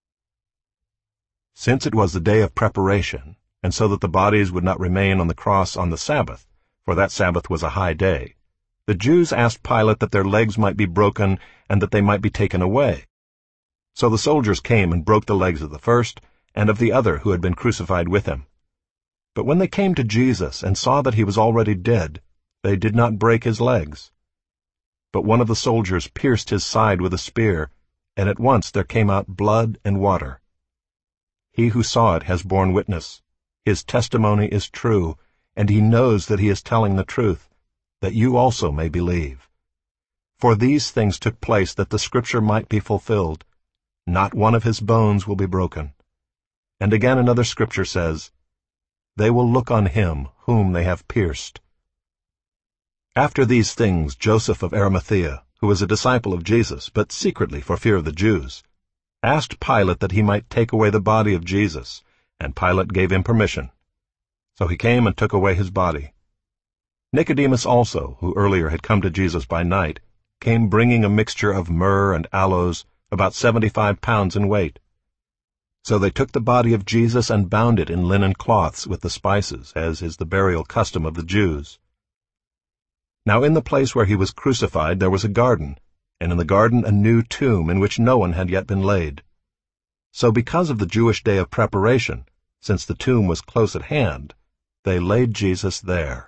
Since it was the day of preparation, and so that the bodies would not remain on the cross on the Sabbath, for that Sabbath was a high day, the Jews asked Pilate that their legs might be broken and that they might be taken away. So the soldiers came and broke the legs of the first and of the other who had been crucified with him. But when they came to Jesus and saw that he was already dead, they did not break his legs. But one of the soldiers pierced his side with a spear, and at once there came out blood and water. He who saw it has borne witness. His testimony is true, and he knows that he is telling the truth, that you also may believe. For these things took place that the Scripture might be fulfilled. Not one of his bones will be broken. And again another Scripture says, "They will look on him whom they have pierced." After these things Joseph of Arimathea, who was a disciple of Jesus, but secretly for fear of the Jews, asked Pilate that he might take away the body of Jesus, and Pilate gave him permission. So he came and took away his body. Nicodemus also, who earlier had come to Jesus by night, came bringing a mixture of myrrh and aloes, about seventy-five pounds in weight. So they took the body of Jesus and bound it in linen cloths with the spices, as is the burial custom of the Jews. Now in the place where he was crucified there was a garden, and in the garden a new tomb in which no one had yet been laid. So because of the Jewish day of preparation, since the tomb was close at hand, they laid Jesus there.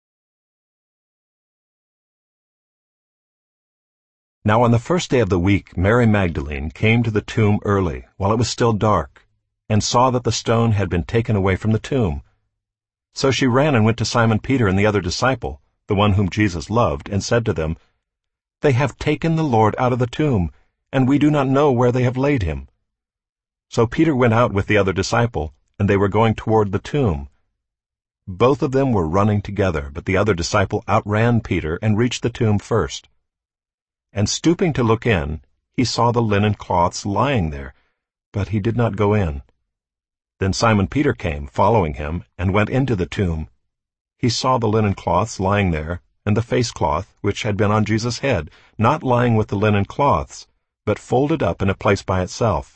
Now on the first day of the week Mary Magdalene came to the tomb early, while it was still dark, and saw that the stone had been taken away from the tomb. So she ran and went to Simon Peter and the other disciple, the one whom Jesus loved, and said to them, "They have taken the Lord out of the tomb, and we do not know where they have laid him." So Peter went out with the other disciple, and they were going toward the tomb. Both of them were running together, but the other disciple outran Peter and reached the tomb first. And stooping to look in, he saw the linen cloths lying there, but he did not go in. Then Simon Peter came, following him, and went into the tomb. He saw the linen cloths lying there, and the face cloth, which had been on Jesus' head, not lying with the linen cloths, but folded up in a place by itself.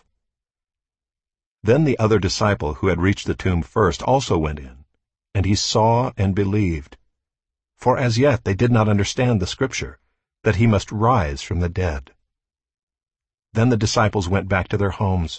Then the other disciple who had reached the tomb first also went in, and he saw and believed. For as yet they did not understand the Scripture, that he must rise from the dead. Then the disciples went back to their homes.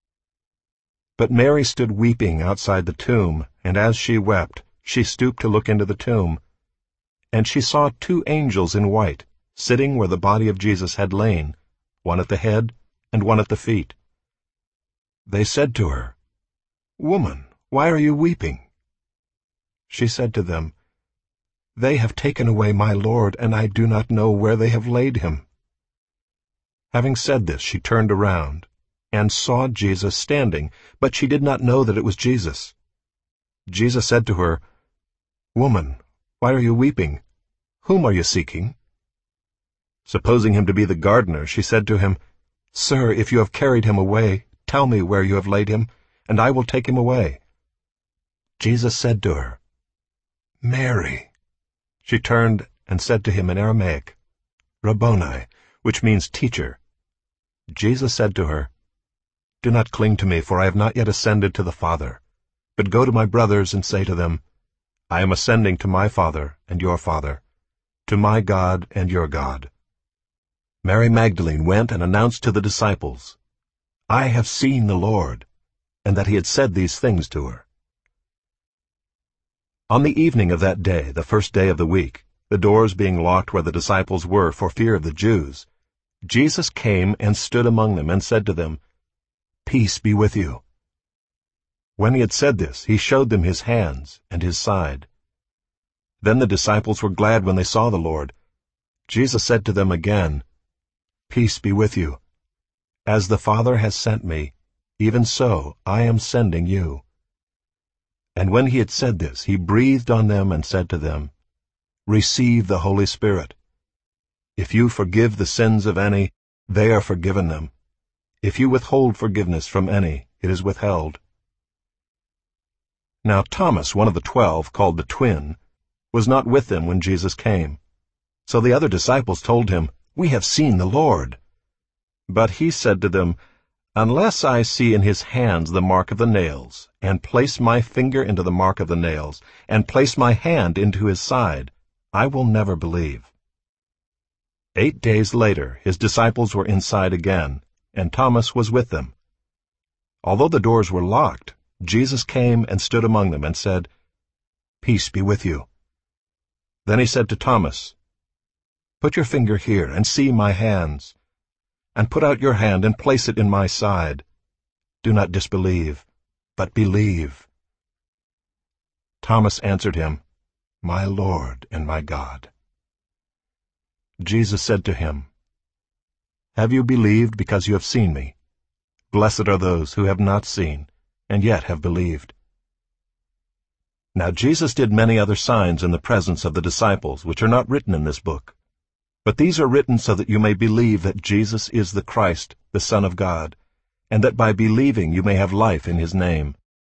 But Mary stood weeping outside the tomb, and as she wept, she stooped to look into the tomb. And she saw two angels in white, sitting where the body of Jesus had lain, one at the head and one at the feet. They said to her, "Woman, why are you weeping?" She said to them, "They have taken away my Lord, and I do not know where they have laid him." Having said this, she turned around, and saw Jesus standing, but she did not know that it was Jesus. Jesus said to her, "Woman, why are you weeping? Whom are you seeking?" Supposing him to be the gardener, she said to him, "Sir, if you have carried him away, tell me where you have laid him, and I will take him away." Jesus said to her, "Mary." She turned and said to him in Aramaic, "Rabboni," which means teacher. Jesus said to her, "Do not cling to me, for I have not yet ascended to the Father. But go to my brothers and say to them, I am ascending to my Father and your Father, to my God and your God." Mary Magdalene went and announced to the disciples, "I have seen the Lord," and that he had said these things to her. On the evening of that day, the first day of the week, the doors being locked where the disciples were for fear of the Jews, Jesus came and stood among them and said to them, "Peace be with you." When he had said this, he showed them his hands and his side. Then the disciples were glad when they saw the Lord. Jesus said to them again, "Peace be with you. As the Father has sent me, even so I am sending you." And when he had said this, he breathed on them and said to them, "Receive the Holy Spirit. If you forgive the sins of any, they are forgiven them. If you withhold forgiveness from any, it is withheld. Now Thomas, one of the twelve, called the twin, was not with them when Jesus came. So the other disciples told him, "We have seen the Lord." But he said to them, "Unless I see in his hands the mark of the nails, and place my finger into the mark of the nails, and place my hand into his side, I will never believe." Eight days later his disciples were inside again, and Thomas was with them. Although the doors were locked, Jesus came and stood among them and said, "Peace be with you." Then he said to Thomas, "Put your finger here and see my hands, and put out your hand and place it in my side. Do not disbelieve, but believe." Thomas answered him, "My Lord and my God." Jesus said to him, "Have you believed because you have seen me? Blessed are those who have not seen, and yet have believed." Now Jesus did many other signs in the presence of the disciples, which are not written in this book. But these are written so that you may believe that Jesus is the Christ, the Son of God, and that by believing you may have life in his name.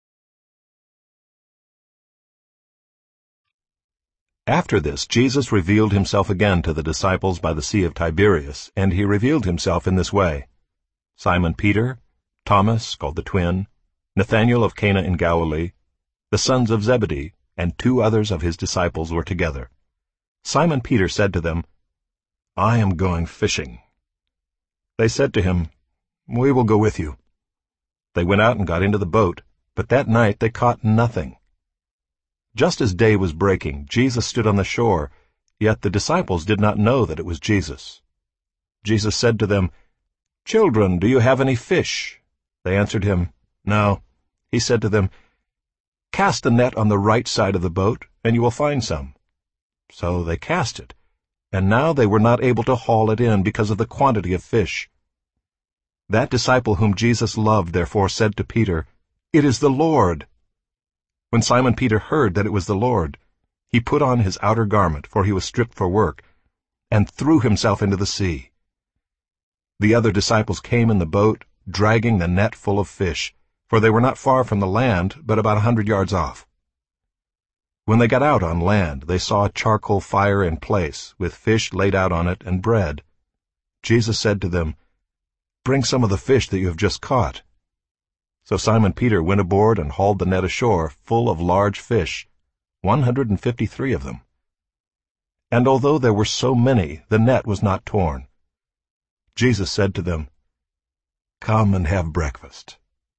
After this, Jesus revealed himself again to the disciples by the Sea of Tiberias, and he revealed himself in this way. Simon Peter, Thomas, called the twin, Nathanael of Cana in Galilee, the sons of Zebedee, and two others of his disciples were together. Simon Peter said to them, "I am going fishing." They said to him, "We will go with you." They went out and got into the boat, but that night they caught nothing. Just as day was breaking, Jesus stood on the shore, yet the disciples did not know that it was Jesus. Jesus said to them, "Children, do you have any fish?" They answered him, "No." He said to them, "Cast the net on the right side of the boat, and you will find some." So they cast it, and now they were not able to haul it in because of the quantity of fish. That disciple whom Jesus loved therefore said to Peter, "It is the Lord." When Simon Peter heard that it was the Lord, he put on his outer garment, for he was stripped for work, and threw himself into the sea. The other disciples came in the boat, dragging the net full of fish, for they were not far from the land, but about a hundred yards off. When they got out on land, they saw a charcoal fire in place, with fish laid out on it and bread. Jesus said to them, "Bring some of the fish that you have just caught." So Simon Peter went aboard and hauled the net ashore, full of large fish, one hundred and fifty-three of them. And although there were so many, the net was not torn. Jesus said to them, "Come and have breakfast."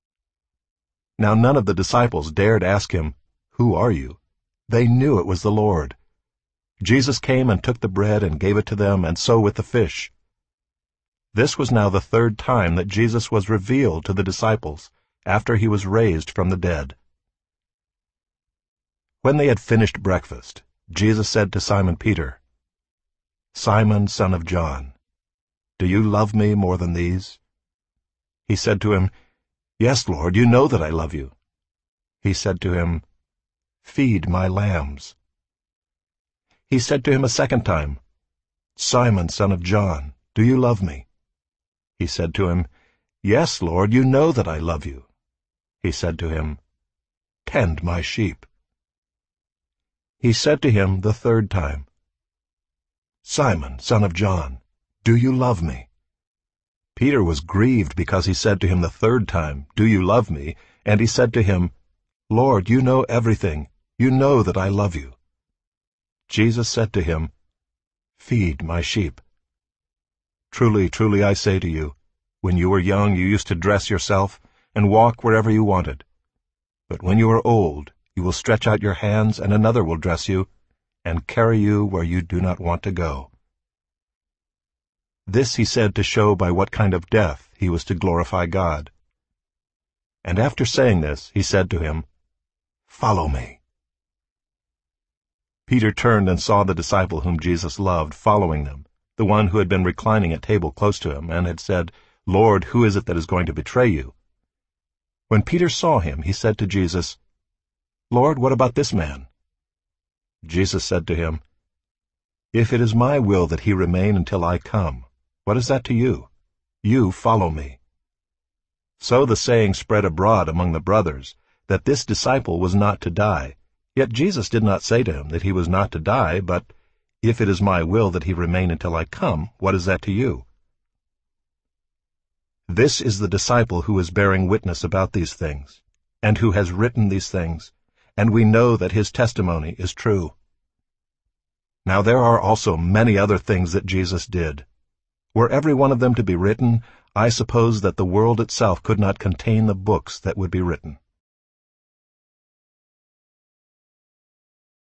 Now none of the disciples dared ask him, "Who are you?" They knew it was the Lord. Jesus came and took the bread and gave it to them, and so with the fish. This was now the third time that Jesus was revealed to the disciples, after he was raised from the dead. When they had finished breakfast, Jesus said to Simon Peter, "Simon, son of John, do you love me more than these?" He said to him, "Yes, Lord, you know that I love you." He said to him, "Feed my lambs." He said to him a second time, "Simon, son of John, do you love me?" He said to him, "Yes, Lord, you know that I love you." He said to him, "Tend my sheep." He said to him the third time, "Simon, son of John, do you love me?" Peter was grieved because he said to him the third time, "Do you love me?" And he said to him, "Lord, you know everything. You know that I love you." Jesus said to him, "Feed my sheep. Truly, truly, I say to you, when you were young you used to dress yourself and walk wherever you wanted. But when you are old, you will stretch out your hands, and another will dress you and carry you where you do not want to go." This he said to show by what kind of death he was to glorify God. And after saying this, he said to him, "Follow me." Peter turned and saw the disciple whom Jesus loved following them, the one who had been reclining at table close to him, and had said, "Lord, who is it that is going to betray you?" When Peter saw him, he said to Jesus, "Lord, what about this man?" Jesus said to him, "If it is my will that he remain until I come, what is that to you? You follow me." So the saying spread abroad among the brothers, that this disciple was not to die. Yet Jesus did not say to him that he was not to die, but, "If it is my will that he remain until I come, what is that to you?" This is the disciple who is bearing witness about these things, and who has written these things, and we know that his testimony is true. Now there are also many other things that Jesus did. Were every one of them to be written, I suppose that the world itself could not contain the books that would be written.